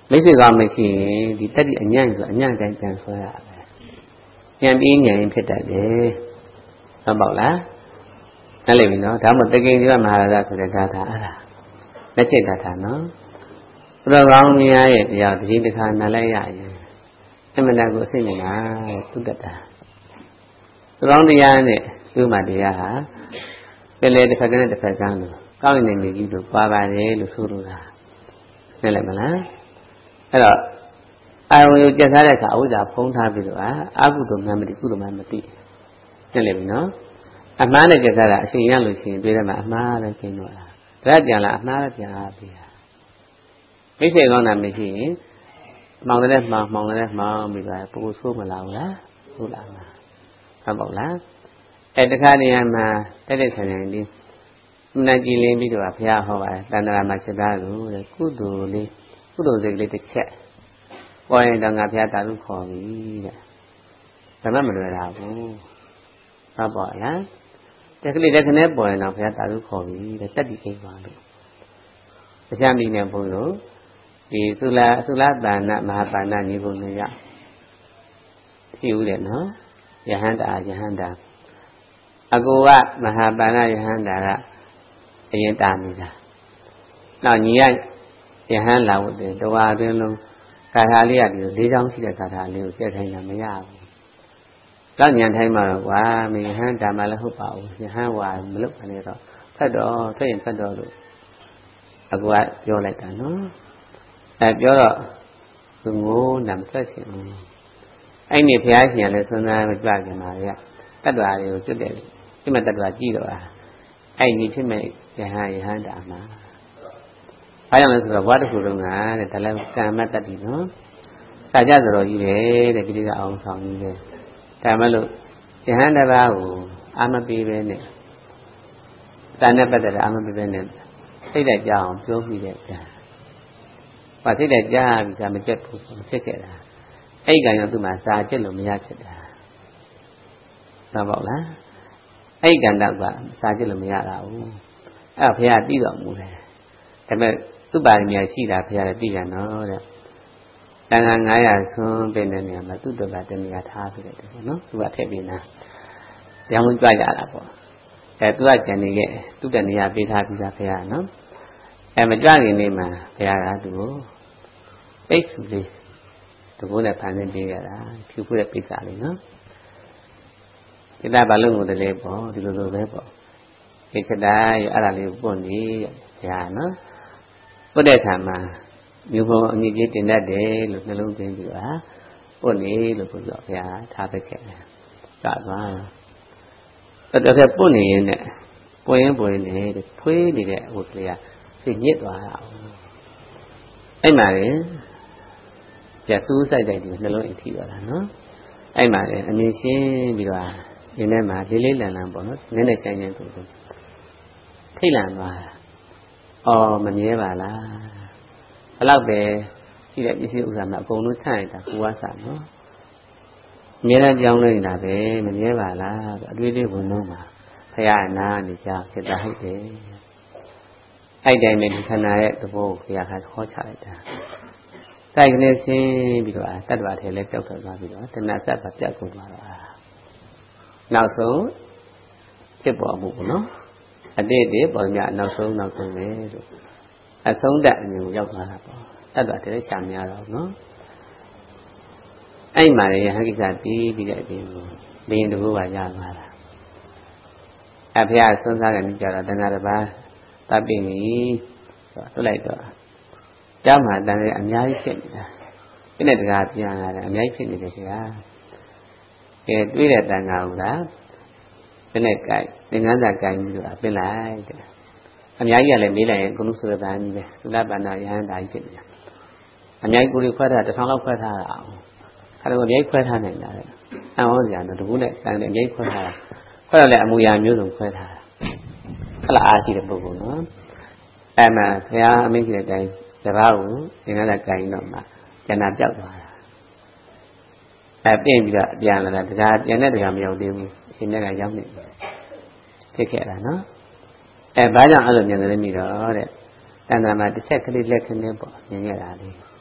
[SPEAKER 1] မိတ်ဆွေကောင်းမရှိရင်ဒီတက်ဒီအညံ့ဆိုအညံ့တိုင်းပြန်ဆွဲရပဲပြန်ပြီးညံရင်ဖြစ်တတ်တယ်ဟုတ်ပါ့လားအဲ့လိုပြီနော်ဒါမှမဟုတ်တကိဉ္စီဝမဟာရဆိုတဲ့ဂါထာအဲ့ဒါလက်ချက်ဂါထာနော်ဘုရားကောင်းများရဲ့တရားတတိတခါနားလိုက်ရရင်အမှန်တန်ကိုအစိမ့်နေတာသုတ္တတာသူကောင်းတရားနဲ့သူ့မှာတရားဟာပင်လေတစ်ဖက်ကနဲ့တစ်ဖက်ကန်းလို့ကောင်းနေနေကြီးလို့ပါပါတယ်လို့ဆိုလိုတာသိလိုက်မလားအဲ့တော့အာယုံကိုကြက်စားတဲ့အခါအဝိဇ္ဇာဖုံးထားပြီးတော့အာဟုတုမှန်မတိကုတုမှန်မတိသိလိုက်ပြီနော်အမှားနဲ့ကြက်စားတာအရှင်ရလို့ရှိရင်တွေ့တယ်မှာအမှားလည်းကျင်းတော့တာဒါပြန်လာအမှားလည်းပြန်အားပြီးတာမိစ္ဆေကောင်းတာမရှိရင်မောင်တဲ့မောင်မောင်တဲ့မောင်ပြီးတော့ပို့ဆိုးမလာဘူးလားဟုတ်လားဟုတ်ပါ့လားအဲတခါနေရာမှာတက်တဲ့ခဏလေးမနာကြည်လင်းပြီးတော့ဘုရားဟောပါတယ်တဏ္ဍာမှာချက်သားလို့တဲ့ကုသိုလ်လေးကုသိုလ်စိတ်ကလေးတစ်ချက်ပေါ်ရင်တော့ငါဘုရားတာလို့ခေါ်ပြီတဲ့ဒါမှမလွယ်တာဘူးဟုတ်ပါ့လားတက်ကလေးတက်ကနဲ့ပေါ်ရင်တော့ဘုရားတာလို့ခေါ်ပြီတဲ့တက်ပြီးအိမ်ပါလို့တရားမိနေဘုန်းလို့ဒီသုလာသုလာပါဏမဟာပါဏညီဘုံတွေရရှိဦးတယ်နော်ယဟန္တာယဟန္တာအကူကမဟာပါဏယဟန္တာကအရင်တာနေတာနောက်ညီရယဟန်လာဝတ်တယ်တဝါအတွင်းလုံးကာထာလေးကဒီလို၄ချောင်းရှိတဲ့ကာထာလေးကိုကျက်ထိုင်တာမရဘူးတော့ညံထိုင်မှာတော့ကွာမယဟန်တာမှလည်းဟုတ်ပါဘူးယဟန်ဝါမလုပ်ပါနဲ့တော့ဖတ်တော့ထွက်ရင်ဖတ်တော့လို့အကူကပြောလိုက်တာနော်အဲပြောတော့သူငိုးနံထွက်ရှင်အဲ့ဒီဘုရားရှင်ကလည်းစွမ်းစားမကြွခင်ပါလေတတ္တဝါတွေကိုကျွတ်တယ်ဒီမှာတတ္တဝါကြည့်တော့အဲ့ဒီဖြစ်မဲ့ယဟန်ယဟန်တာမှာဘာကြောင့်လဲဆိုတော့ဘဝတစ်ခုလုံးကတဲ့ဒါလည်းကံမတတ်ပြီနော်စာကြသတော်ကြီးပဲတဲ့ဒီကအောင်ဆောင်ကြီးပဲဒါမှလို့ယဟန်တစ်ပါးကိုအာမပေးပဲနဲ့တာနဲ့ပတ်သက်တဲ့အာမပေးပဲနဲ့စိတ်ဓာတ်ကြအောင်ပြောပြီးတဲ့ကံဘာစိတ်ဓာတ်ကြပြီးစာမကျက်ဘူးဖြစ်ခဲ့တာအဲ့ကံရောသူ့မှာစာကျက်လို့မရဖြစ်တာဟုတ်ပါ့လားအဲ့ကံတော့ကစာကျက်လို့မရတာဘူးအဲ့ဘုရားပြီးတော်မူတယ်ဒါပေမဲ့သူ့ပါရမီရှိတာဘုရားလည်းပြီးရနော်တဲ့တန်ခါန၅ရာဆွန်းပြတဲ့နေရာမှာသူ့တော်ကတနေရာထားပြီးတယ်ပေါ့နော်သူကထည့်ပြီးနာရောင်းကြွကြတာပေါ့အဲသူကကြံနေခဲ့သူ့တနေရာပေးထားပြီးသားဘုရားနော်အဲမကြွခင်နေမှာဘုရားကသူ့ကိုပိတ်စုလေးတကူနဲ့ဖန်ဆင်းပေးရတာဖြူဖို့တဲ့ပိဿာလေးနော်ဒီလားဘာလို့ငိုတယ်လဲပေါ့ဒီလိုလိုပဲပေါ့ဒီချက်တိုင်းအဲ့ဒါလေးပွတ်နေဘုရားနော်ပွတ်တဲ့အခါမှာမြို့ပေါ်အငြိကြီးတင်တတ်တယ်လို့နှလုံးသွင်းပြီးတော့ပွတ်နေလို့ပြောတော့ဘုရားထားပစ်ခဲ့တယ်ကြသွားတော့တော်တော်ပွတ်နေရင်နဲ့ပွင့်ရင်ပွင့်နေတယ်ဖွေးနေတဲ့ဟိုကလေးကသိညစ်သွားတာအဲ့မှာလေပြဆူးဆိုင်တိုက်ဒီနှလုံးအိမ်ထိသွားတာနော်အဲ့မှာလေအမြင်ရှင်းပြီးတော့ဒီထဲမှာလေးလေးလံလံပေါ့နော်နည်းနည်းဆိုင်ဆိုင်တူတူထိတ်လန့်သွားတာအော်မမြဲပါလားဘလောက်ပဲရှိတဲ့ပစ္စည်းဥစ္စာမှာအကုန်လုံးဆန့်လိုက်တာကိုဝါစာနော်အမြဲတမ်းကြောင်းနေတာပဲမမြဲပါလားအတွေ့အကြုံဝင်တော့မှာဖရာနာနေကြစိတ်ဓာတ်ဟုတ်တယ်အဲ့တိုင်းနဲ့ဒီခန္ဓာရဲ့သဘောကိုဖရာကခေါ်ချလိုက်တာတိုက်ကနေဆင်းပြီးတော့တတ္တဝါထဲလဲကြောက်ထွက်သွားပြီးတော့တဏှာစက်ပါပြတ်ကုန်သွားတော့နောက်ဆုံးဖြစ်ပေါ်မှုပေါ့နော်အတိတ်တွေပေါ်ကြနောက်ဆုံးနောက်ဆုံးပဲလို့အဆုံးတတ်အမျိုးရောက်သွားတာပေါ့တတ္တဝါထဲရှာများတော့နော်အဲ့မှာရဟကိစ္စပြီးပြီးတဲ့အပြင်ကိုဘင်းတကူပါရသွားတာအဖေကဆွမ်းစားကနေကြတော့တဏှာတစ်ပါးတပ်ပြီးပြီဆိုတော့လိုက်တော့ကျောင်းမှာတန်တဲ့အများကြီးဖြစ်နေတာဒီနေ့တကားပြန်လာတယ်အများကြီးဖြစ်နေတယ်ခင်ဗျာကဲတွေးတဲ့တန်ခါကဒီနေ့ကြိုက်သင်္ကန်းစာကြိုင်ပြီးတော့ပြင်လိုက်တယ်အများကြီးကလည်းမေးလိုက်ရင်ကုနုဆိုတဲ့သားကြီးပဲသုလပါဏယဟန်တာကြီးဖြစ်နေတာအများကြီးကိုယ်ခွဲထားတစ်ထောင်လောက်ခွဲထားတာအောင်အဲ့ဒါကိုအများကြီးခွဲထားနိုင်တာလေအံ့ဩစရာတော့တကူနဲ့တန်တယ်အများကြီးခွဲထားတာခွဲတော့လည်းအမူအရာမျိုးစုံခွဲထားတာဟလာအားရှိတဲ့ပုဂ္ဂိုလ်နော်အဲ့မှာဘုရားအမိန့်ရှိတဲ့အတိုင်းတပါးကိုသင်္ကန်းစာကြိုင်တော့မှကျန်တာပြောက်သွားတာအဲပြင်ပြီးတော့ပြန်လာတာတရားပြန်တဲ့တရားမရောက်သေးဘူးအရှင်မြတ်ကရောက်နေဖြစ်ခဲ့တာနော်အဲဘာကြောင့်အဲ့လိုမြင်တယ်လဲမိတော့တဲ့တဏ္ဍာမှာတစ်ဆက်ကလေးလက်ကလေးပေါ့မြင်ရတာလေ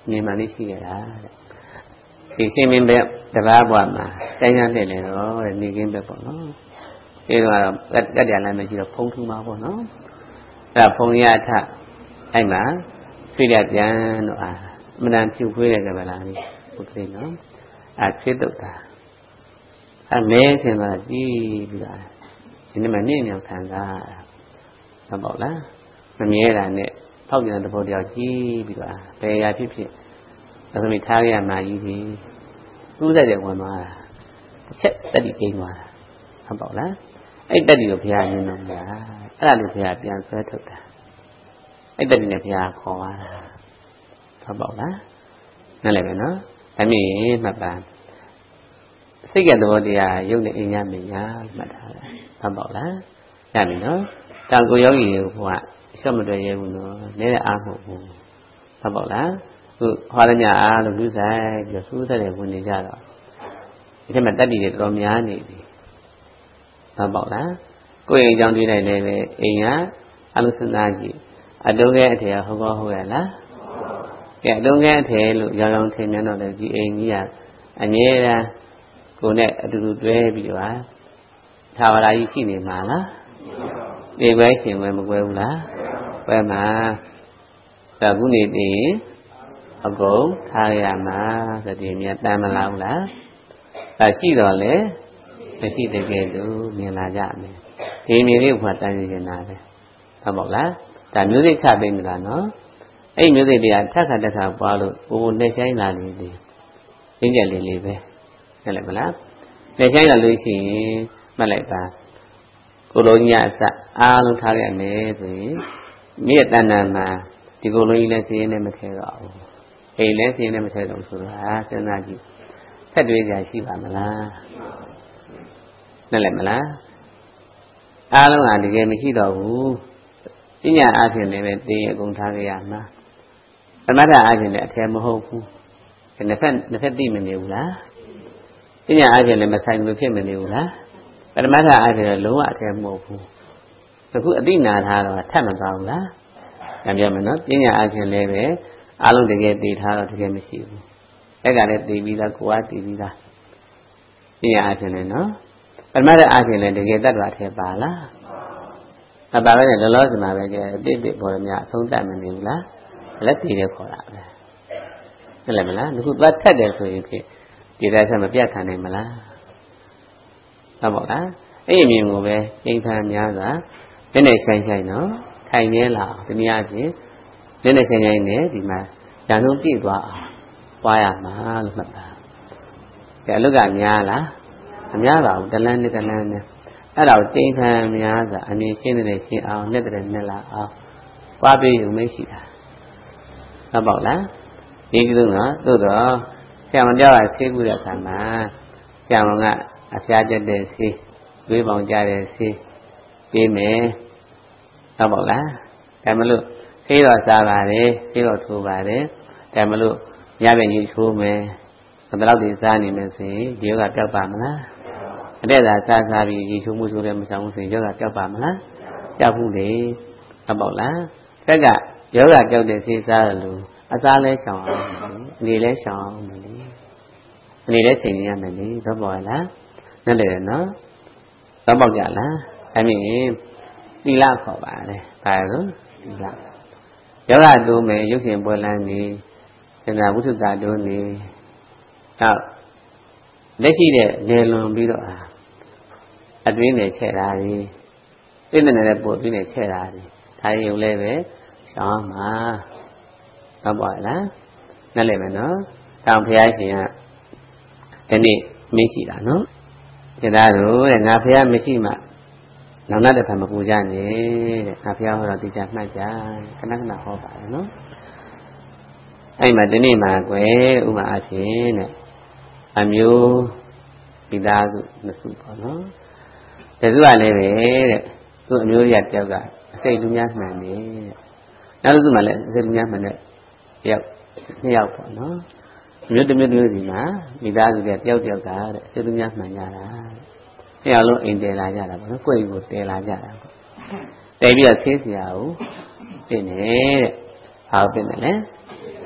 [SPEAKER 1] မြင်မှလေးရှိရတာဒီရှင်မင်းပဲတဘာဘွားမှာတိုင်းရတဲ့လေတော့တဲ့နေကင်းပဲပေါ့နော်အဲတော့ကတ်ကြလမ်းမရှိတော့ဖုံးထူမှာပေါ့နော်အဲ့ဖုံးရထအဲ့မှာဖြည့်ရပြန်တော့အာမနန်ဖြူခွေးတယ်ကြပါလားဒီဘုရားနော်အဲဖြစ်တော့တာအမဲဆင်သွားကြည့်ပြီးတော့ဒီနေ့မှနေနေခံစားဟုတ်ပေါ့လားမမြဲတာနဲ့ဖောက်ပြန်တဲ့ဘောတရားကြည့်ပြီးတော့ဘယ်ရာဖြစ်ဖြစ်အသမီးထားရမှာကြီးပြီသူ့တဲ့တဲ့ဝင်သွားတာတစ်ချက်တက်ပြီးကိန်းသွားတာဟုတ်ပေါ့လားအဲ့တက်ပြီးတော့ဘုရားညင်းတော့မလားအဲ့ဒါလေးဘုရားပြန်ဆွဲထုတ်တာအဲ့တက်ပြီးနဲ့ဘုရားခေါ်သွားတာဟုတ်ပေါ့လားနားလည်မယ်နော်ဒါမြင်မှတ်ပါစိတ်ကသဘောတရားရုပ်နဲ့အင်ညာမညာမှတ်ထားတာဟုတ်ပေါ့လားရပြီနော်တောင်ကိုယောဂီတွေကရှော့မတွေ့ရဘူးနော်နဲတဲ့အားမဟုတ်ဘူးဟုတ်ပေါ့လားခုဟောရမြအားလို့လူဆိုင်ပြီးစူးစက်တယ်ဝင်နေကြတော့ဒီထက်မှတတ်တည်တယ်တော်တော်များနေပြီဟုတ်ပေါ့လားကိုယ့်အိမ်ကြောင့်တွေ့လိုက်လည်းပဲအိမ်ကအလုစနာကြီးအတုံးငယ်အထည်ဟုတ်ကောဟုတ်ရလားကဲအတုံးငယ်အထည်လို့ရောင်ရောင်ထင်နေတော့လေဒီအိမ်ကြီးကအငြင်းတာကိုယ်နဲ့အတူတူတွဲပြီးတော့သာဝရကြီးရှိနေမှာလားဒီပဲရှင်ပဲမကွဲဘူးလားကွဲမှာဒါခုနေတည်အကုန်ထားရမှာသတိမြတ်တမ်းမလားဘူးလားဒါရှိတော့လေမရှိတကယ်လို့မြင်လာကြမယ်ဒီမြင်လေးကတန်းနေနေတာပဲဟုတ်ပေါ့လားဒါမျိုးစိတ်ချပေးနေတာနော်အဲ့မျိုးစိတ်တွေကထက်ခါတက်ခါပွားလို့ဘိုးဘိုးနဲ့ဆိုင်လာနေတယ်ရင်းကြလေးလေးပဲဟုတ်တယ်မလားနဲ့ဆိုင်လာလို့ရှိရင်မှတ်လိုက်ပါကိုလိုညအစအားလုံးထားခဲ့မယ်ဆိုရင်မြေတဏ္ဍာမှာဒီကိုလိုကြီးလည်းစင်းနေမထဲတော့ဘူးအိမ်လည်းစင်းနေမထဲတော့ဆိုတော့ဟာစဉ်းစားကြည့်ဆက်တွေးကြရှိပါမလားနဲ့လည်းမလားအားလုံးဟာတကယ်မရှိတော့ဘူးပညာအားဖြင့်လည်းပဲသိအကုန်ထားခဲ့ရမှာသမထအားဖြင့်လည်းအထည်မဟုတ်ဘူးနှစ်ဖက်နှစ်ဖက်သိမနေဘူးလားပညာအားဖြင့်လည်းမဆိုင်ဘူးဖြစ်မနေဘူးလားပရမတ္ထအားဖြင့်လုံးဝအထည်မဟုတ်ဘူးအခုအသိနာထားတော့ထပ်မသွားဘူးလားကြံပြမယ်နော်ပညာအားဖြင့်လည်းပဲအားလုံးတကယ်သိထားတော့တကယ်မရှိဘူးအဲ့ကလည်းသိပြီးသားကိုယ်ကသိပြီးသားပညာအားဖြင့်လည်းနော်ပရမတ္ထအားဖြင့်လည်းတကယ်တတ်တာထဲပါလားမပါပဲနဲ့လောလောဆယ်မှာပဲကြည့်အတိတ်တိဘောရမြအဆုံးသတ်မနေဘူးလားလက်တည်တယ်ခေါ်တာပဲဟုတ်လားမလားအခုသွားထက်တယ်ဆိုရင်ဖြစ်ဒီတိုင်းဆက်မပြတ်ခံနိုင်မလားဟုတ်ပါလားအဲ့ဒီမြင်ကိုပဲအိမ်ခံများစွာလက်နဲ့ဆိုင်ဆိုင်နော်ထိုင်နေလာတနည်းအားဖြင့်လက်နဲ့ဆိုင်ဆိုင်နဲ့ဒီမှာဓာတ်လုံးပြည့်သွားအောင်ပွားရမှာလို့မှတ်ပါကြအလုကများလားအများပါဘူးတလန်းနဲ့တလန်းနဲ့အဲ့ဒါကိုတိမ်ခံများစွာအမြင်ရှင်းနေတဲ့ရှင်းအောင်လက်တဲ့နဲ့လာအောင်ပွားပြီးုံမရှိတာဟုတ်ပါလားဒီလိုနော်သို့တော့ဆရာမပြောတာဆေးကူတဲ့အခါမှာဆရာမကအဖျားကျတဲ့ဆေးသွေးပေါင်ကြတဲ့ဆေးပေးမယ်ဟုတ်ပါလားဒါမလို့ဆေးတော့စားပါတယ်ဆေးတော့ထိုးပါတယ်ဒါမလို့ညပဲကြီးထိုးမယ်ဘယ်တော့ဒီစားနေမယ်ဆိုရင်ဒီယောဂပြောက်ပါမလားအတဲ့သာစားစားပြီးရေချိုးမှုချိုးလည်းမဆောင်ဘူးဆိုရင်ယောဂပြောက်ပါမလားပြောက်ဘူးလေဟုတ်ပါလားဆက်ကယောဂပြောက်တဲ့ဆေးစားတယ်လို့အစားလဲရှောင်အောင်အနေလဲရှောင်အောင်လေအနေလဲချိန်ရမယ်လေတော့ပေါ်လားနဲ့လေနော်တော့ပေါက်ကြလားအမင်းသီလခေါ်ပါတယ်ဘာလို့သီလယောဂတိုးမယ်ရုပ်ရှင်ပွဲလန်းနေစင်္သာဝိသုဒ္ဓတိုးနေတော့လက်ရှိတဲ့နေလွန်ပြီးတော့အတွင်းနဲ့ချက်တာဒီသိတဲ့နယ်ပို့အတွင်းနဲ့ချက်တာဒီဒါရုံလည်းပဲရှောင်းမှာဟုတ်ပါလားနဲ့လည်းပဲနော်တောင်ဖျားရှင်ကဒီနေ့မရှိတာနော်ကျသားတို့တဲ့ငါဖျားမရှိမှနောက်နောက်တစ်ခါမပူကြနဲ့တဲ့ငါဖျားဟောတော့သိချမှတ်ကြခဏခဏဟောပါတယ်နော်အဲ့မှာဒီနေ့မှာကွယ်ဥမာအဖြစ်တဲ့အမျိုးမိသားစုနှစ်စုပေါ့နော်တစုကလည်းပဲတဲ့သူ့အမျိုးရတယောက်ကအစိတ်လူများမှန်တယ်တဲ့နောက်တစ်စုမှလည်းအစိတ်လူများမှန်တဲ့တယောက်နှစ်ယောက်ပေါ့နော်မြို့တစ်မြို့တစ်မြို့စီမှာမိသားစုကတယောက်တယောက်ကတဲ့အစိတ်လူများမှန်ကြတာတဲ့အားလုံးအိမ်တည်လာကြတာပေါ့နော်ကိုယ့်အိမ်ကိုတည်လာကြတာပေါ့တည်ပြီးတော့ဆေးစရာကိုပြင်နေတဲ့ဘာဖြစ်နေလဲ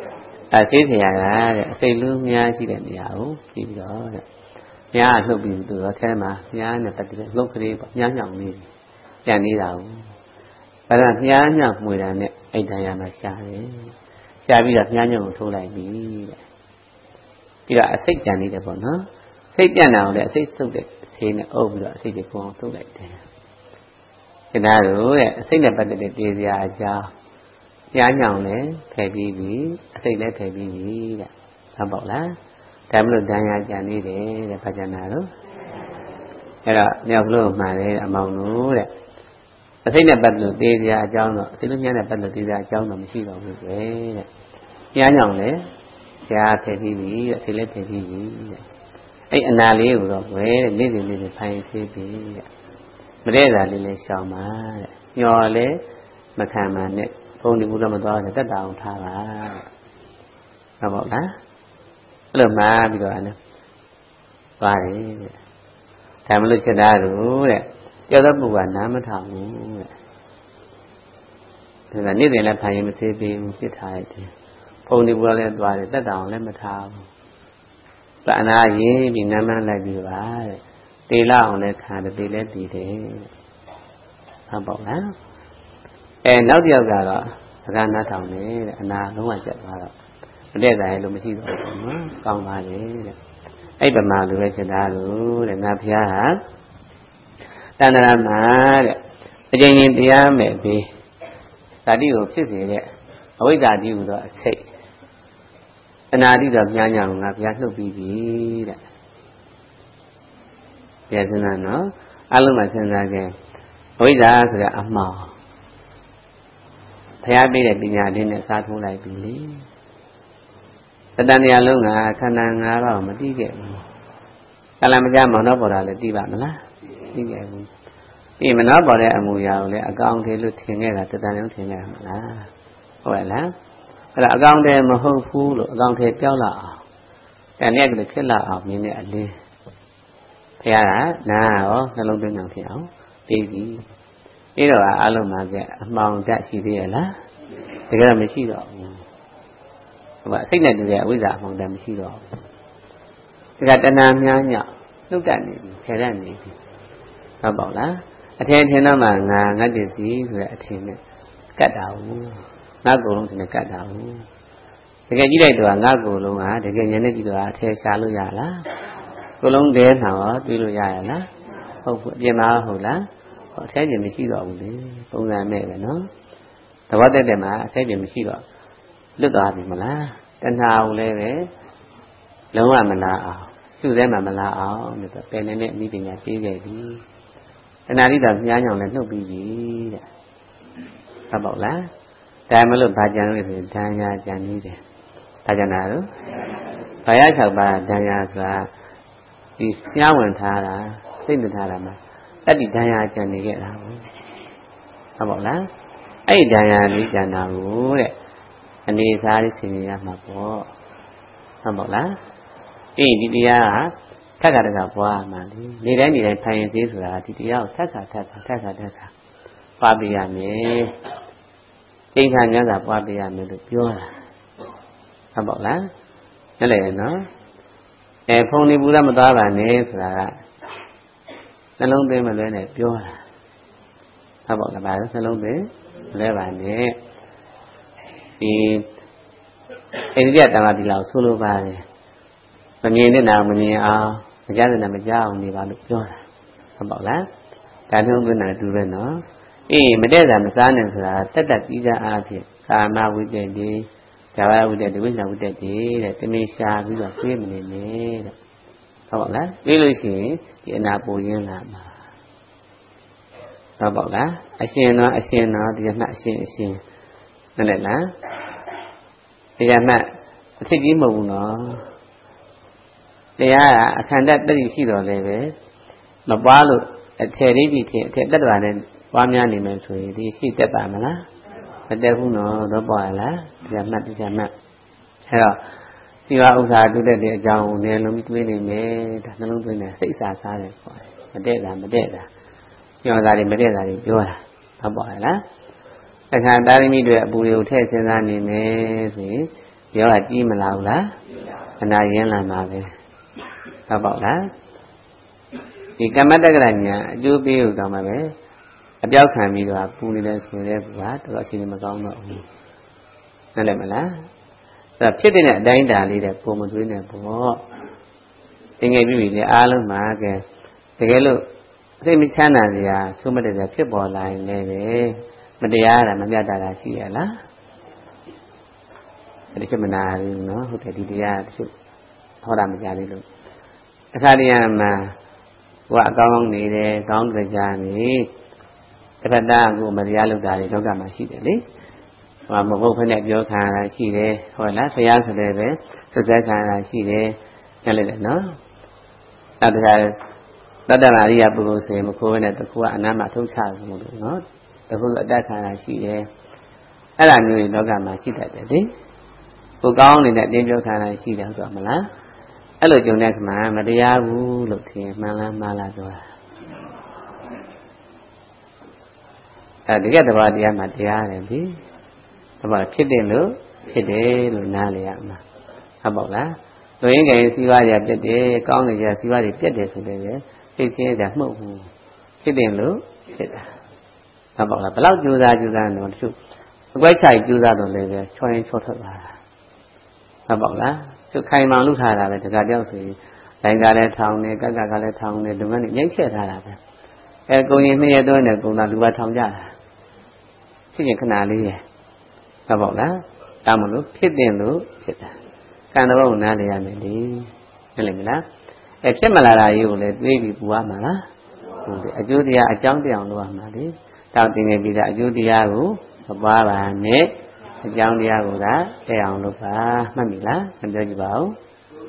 [SPEAKER 1] အသိထရာကအစိတ်လူများရှိတဲ့နေရာကိုကြည့်ပြီးတော့တဲ့မြားလှုပ်ပြီးသူတော့ထဲမှာမြားနဲ့ပတ်သက်တဲ့လှုပ်ကလေးပေါ့မြားညောင်လေးကြံနေတာကိုအဲ့ဒါမြားညောင်မှွေတာနဲ့အဲ့တန်ရမှာရှာတယ်ရှာပြီးတော့မြားညောင်ကိုထိုးလိုက်ပြီတဲ့ပြီးတော့အစိတ်ကြံနေတယ်ပေါ့နော်စိတ်ပြန့်တာကိုလည်းအစိတ်စုပ်တဲ့ဆေးနဲ့အုပ်ပြီးတော့အစိတ်တွေကိုထုတ်လိုက်တယ်။ဒါတို့တဲ့အစိတ်နဲ့ပတ်သက်တဲ့တရားစရာအကြောင်းကြားညောင်လည်းဖယ်ပြီးပြီအစိတ်လည်းဖယ်ပြီးပြီတဲ့။ဟုတ်ပါလား။ဒါမလို့ဒဏ်ရာကြံနေတယ်တဲ့ဘာကြနာလို့အဲ့တော့မြောက်ကလို့မှန်တယ်အမောင်တို့တဲ့အစိတ်နဲ့ပတ်သက်လို့တရားစရာအကြောင်းတော့အစိတ်လုံးများနဲ့ပတ်သက်လို့တရားစရာအကြောင်းတော့မရှိတော့ဘူးပဲတဲ့။ကြားညောင်လည်းကြားဖယ်ပြီးပြီအစိတ်လည်းဖယ်ပြီးပြီတဲ့။အဲ့အနာလေးကိုတော့ဝဲတဲ့နေ့စဉ်နေ့စဉ်ဖိုင်သေးပြီတဲ့မတဲ့သာလေးလေးရှောင်ပါတဲ့ညော်လေးမခံပါနဲ့ဘုံဒီကူတော့မသွားနဲ့တက်တာအောင်ထားပါတဲ့ဟုတ်ပါလားအဲ့လိုမှားပြီးတော့အဲ့သွားတယ်တဲ့ဒါမလို့ချက်သားတို့တဲ့ကြောက်တော့ပုဂ္ဂိုလ်ကနားမထောင်ဘူးတဲ့ဒါကနေ့စဉ်လည်းဖိုင်မသေးသေးဘူးပြစ်ထားလိုက်တယ်ဘုံဒီကူလည်းသွားတယ်တက်တာအောင်လည်းမထားဘူးပအနာရေးပြီးနမ်းမလိုက်ပြီးပါတဲ့တေလာအောင်လည်းခါတယ်တေလည်းတည်တယ်ဟုတ်ပါ့လားအဲနောက်တစ်ယောက်ကတော့စကားနားထောင်နေတဲ့အနာလုံးဝကျက်သွားတော့မတည့်တာလည်းမရှိတော့ဘူးနော်ကောင်းပါလေတဲ့အဲ့ဗမာလူပဲချက်သားလို့တဲ့ငါဖျားဟာတဏ္ဍာမှာတဲ့အကျဉ်းချင်းတရားမဲ့ပြီးဓာတိကိုဖြစ်စေတဲ့အဝိဇ္ဇာတိဟူသောအစိတ်အနာတိတော့ညာညာငါဘုရားနှုတ်ပြီးပြီတဲ့။ပြန်စဉ်းစားနော်အလုံးမှာစဉ်းစားခဲ့ဝိဇ္ဇာဆိုတဲ့အမှောင်ဘုရားပေးတဲ့ပညာလေးနဲ့စားထိုးလိုက်ပြီလေ။တဏှာလုံးကခန္ဓာ၅ပါးမသိခဲ့ဘူး။ကလမကြမောင်တော့ပေါ်တာလည်းသိပါမလား။သိခဲ့ဘူး။ဒီမနောပေါ်တဲ့အမူအရာကိုလည်းအကောင်ထေလို့ထင်ခဲ့တာတဏှာလုံးထင်ခဲ့မှာလား။ဟုတ်ရဲ့လား။အဲ့ဒါအကောင်တည်းမဟုတ်ဘူးလို့အကောင်တည်းပြောက်လာအောင်အဲနဲ့ကလေးဖြစ်လာအောင်မြင်တဲ့အလင်းဘုရားကနာရောနှလုံးသွင်းအောင်ဖြစ်အောင်ပြီးပြီပြီးတော့အလုံးမှာကအမှောင်တတ်ရှိသေးရဲ့လားတကယ်တော့မရှိတော့ဘူးဟိုကစိတ်နဲ့တူတဲ့အဝိဇ္ဇာအမှောင်တတ်မရှိတော့ဘူးဒါကတဏှာများညလှုပ်တတ်နေပြီဖယ်တတ်နေပြီဟုတ်ပါ့လားအထင်ထင်တော့မှငါငတ်တည်စီဆိုတဲ့အထင်နဲ့ကတ်တာဘူးငါကိုယ်လုံးထင်နဲ့ကတ်တာဘူးတကယ်ကြည့်လိုက်တော့ငါကိုယ်လုံးကတကယ်ဉာဏ်နဲ့ကြည့်တော့အထည်ရှားလို့ရလားကိုယ်လုံးတဲနှောင်ရောတွေးလို့ရရလားဟုတ်ဘူးအပြင်မှာဟုတ်လားဟောအထည်ပြင်မရှိတော့ဘူးလေပုံစံနဲ့ပဲနော်သဘောတက်တယ်မှာအထည်ပြင်မရှိတော့လွတ်သွားပြီမလားတဏှာကိုလည်းပဲလုံးဝမလာအောင်ရှုထဲမှာမလာအောင်တဲ့ပယ်နေတဲ့အနည်းပညာပေးခဲ့ပြီတဏှာတိတော့မြားညောင်လည်းနှုတ်ပြီးပြီတဲ့ဟုတ်ပါ့လားဒါမလို့ဘာကြံလို့ဆိုရင်ဒဏ်ရာကြံနေတယ်ဒါကြံတာလို့ဘာရ၆ပါးဒဏ်ရာဆိုတာဒီရှားဝင်ထားတာစိတ်တထားတာမှာအဲ့ဒီဒဏ်ရာကြံနေခဲ့တာဟုတ်ပါ့လားအဲ့ဒီဒဏ်ရာလေးကြံတာကိုတဲ့အနေစားလေးဆင်ញရမှာပေါ့ဟုတ်ပါ့လားအေးဒီတရားကထက်ခါတခါပွားမှာလေနေတိုင်းနေတိုင်းဖိုင်ရင်သေးဆိုတာဒီတရားကိုထက်ခါထက်ခါထက်ခါထက်ခါပွားပြရမယ်သိက္ခာဉာဏ်သာပွားပြရမယ်လို့ပြောတာဟုတ်ပါ့လားနားလည်ရနော်အဲဖုန်ဒီပူရမသွားပါနဲ့ဆိုတာကနှလုံးသွင်းမလွဲနဲ့ပြောတာဟုတ်ပါ့လားဘာလို့နှလုံးသွင်းမလွဲပါနဲ့ဒီအိန္ဒိယတမ္မာတိလောက်ဆိုလိုပါတယ်မမြင်တဲ့နာမမြင်အောင်မကြားတဲ့နာမကြားအောင်နေပါလို့ပြောတာဟုတ်ပါ့လားဒါနှလုံးသွင်းတာတူပဲနော်အေးမတည့်တာမစားနဲ့ဆိုတာတက်တက်ပြီးသားအားဖြင့်ကာမဝိတ္တတိဇာဝဝိတ္တတိဝိညာဝိတ္တတိတဲ့တမေရှာပြီးတော့ပြေးမနေနဲ့တဲ့ဟုတ်ပါ့လားပြေးလို့ရှိရင်ဒီအနာပူရင်းလာမှာဟုတ်ပါ့လားအရှင်တော့အရှင်တော့ဒီမှအရှင်အရှင်နားလည်လားဒီကမှအဖြစ်ကြီးမဟုတ်ဘူးနော်တရားကအခန္ဓာတတိရှိတော်လည်းပဲမပွားလို့အထယ်လေးပြီးထင်အထက်တက်တာနဲ့ပွားများနေမယ်ဆိုရင်ဒီရှိတက်ပါမလားမတက်ဘူးနော်တော့ပွားရလားဒီကမှတ်ဒီကမှတ်အဲတော့ဒီဟာဥစ္စာတုတက်တဲ့အကြောင်းကိုနည်းလုံးပြီးတွေးနေမယ်ဒါနှလုံးသွင်းတယ်စိတ်စားစားတယ်ပေါ့မတက်တာမတက်တာပြောတာတွေမတက်တာတွေပြောတာဟုတ်ပါရဲ့လားအခါတာရမီတွေအပူတွေကိုထည့်စဉ်းစားနေမယ်ဆိုရင်ယောဂကြီးမလာဘူးလားအနာရင်းလာမှာပဲဟုတ်ပါ့လားဒီကမ္မတက္ကရာညာအကျိုးပေးလို့တောင်းမှာပဲအပြောက်ခံပြီးတော့ပူနေတဲ့ဆိုတဲ့ကူကတော်တော်အချိန်မကောင်းတော့ဘူးနားလည်မလားအဲ့ဒါဖြစ်တဲ့အတိုင်းတာလေးတဲ့ပုံမသွေးနဲ့ပေါ့တင်ငယ်ပြီလေအားလုံးမှာကဲတကယ်လို့စိတ်မချမ်းသာစရာသုံးမတတ်စရာဖြစ်ပေါ်လာရင်လည်းပဲမတရားတာမမြတ်တာရှိရလားအဲ့ဒီချက်မနာဘူးနော်ဟုတ်တယ်ဒီတရားတချို့ဟောတာမကြသေးလို့အခါတည်းမှာဟိုအကောင်းကောင်းနေတယ်ကောင်းကြကြနေတစ်ဖက်သားကိုမတရားလုပ်တာတွေလောကမှာရှိတယ်လေဟိုမဟုတ်ဖက်နဲ့ပြောခံရတာရှိတယ်ဟုတ်လားဖျားဆိုလည်းပဲသုသက်ခံရတာရှိတယ်ညက်လိုက်တယ်နော်အဲ့ဒါတတ္တနာရိယပုဂ္ဂိုလ်ဆိုရင်မခိုးဘဲနဲ့တခုကအနာမထုတ်ချဘူးလို့နော်တခုအတတ်ခံရတာရှိတယ်အဲ့ဒါမျိုးတွေလောကမှာရှိတတ်တယ်လေကိုကောင်းနေတဲ့တင်းပြောခံရတာရှိတယ်ဆိုတော့မလားအဲ့လိုကြုံတဲ့ခါမှာမတရားဘူးလို့ထင်မှန်လားမှားလားပြောတာအဲဒီကတဘာတရားမှာတရားတယ်ပြီတဘာဖြစ်တယ်လို့ဖြစ်တယ်လို့နားလေရမှာဟုတ်ပါ့လားလူရင်းကရင်စီးပွားရပြတ်တယ်ကောင်းနေကြစီးပွားတွေပြတ်တယ်ဆိုလည်းသိချင်းတာမှုတ်ဘူးဖြစ်တယ်လို့ဖြစ်တာဟုတ်ပါ့လားဘယ်လောက်ကြိုးစားကြိုးစားတော့တချို့အကွက်ချိုက်ကြိုးစားတော့လည်းပဲချောရင်ချောထွက်သွားတာဟုတ်ပါ့လားသူခိုင်မှန်လုပ်ထားတာပဲတခါတယောက်ဆိုရင်လိုင်ကလည်းထောင်နေကက်ကကလည်းထောင်နေလူငန်းတွေညှိချက်ထားတာပဲအဲကုံရင်နှစ်ရက်တွင်းနဲ့ကုံတာလူပါထောင်ကြတာဖြစ်ရင်ခဏလေးရဟုတ်ပါ့လားတာမလို့ဖြစ်တင်လို့ဖြစ်တာကံတော်နားလေရမယ်လေဟုတ်လိမ့်မလားအဲဖြစ်မလာတာကြီးကိုလည်းတွေးပြီးပူရမှာလားဟုတ်တယ်အကျိုးတရားအကြောင်းတရားလုပ်ရမှာလေတောင်းတင်နေပြီးတာအကျိုးတရားကိုမပါပါနဲ့အကြောင်းတရားကိုသာတဲ့အောင်လုပ်ပါမှတ်ပြီလားမပြောကြည့်ပါဘူး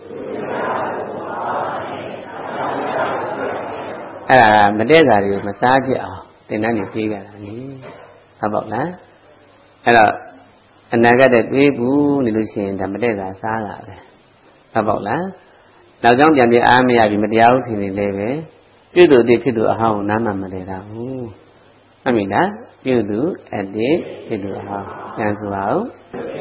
[SPEAKER 1] အဲ့ဒါမတည့်တာတွေကိုမစားပြအောင်သင်တန်းနေပြေးကြတာလေဟုတ်ပါ့လားအဲ့တော့အနာဂတ်တဲ့တွေးဘူးနေလို့ရှိရင်ဒါမတည့်တာစားတာပဲဟုတ်ပါ့လားနောက်ကြောင်းပြန်ပြအားမရပြီမတရားဥစဉ်နေလည်းပဲပြုသူအတိဖြစ်သူအဟောင်းနားမှမလဲတာဘူးမှတ်ပြီလားပြုသူအတိဖြစ်သူအဟောင်းပြန်ဆိုပါဦး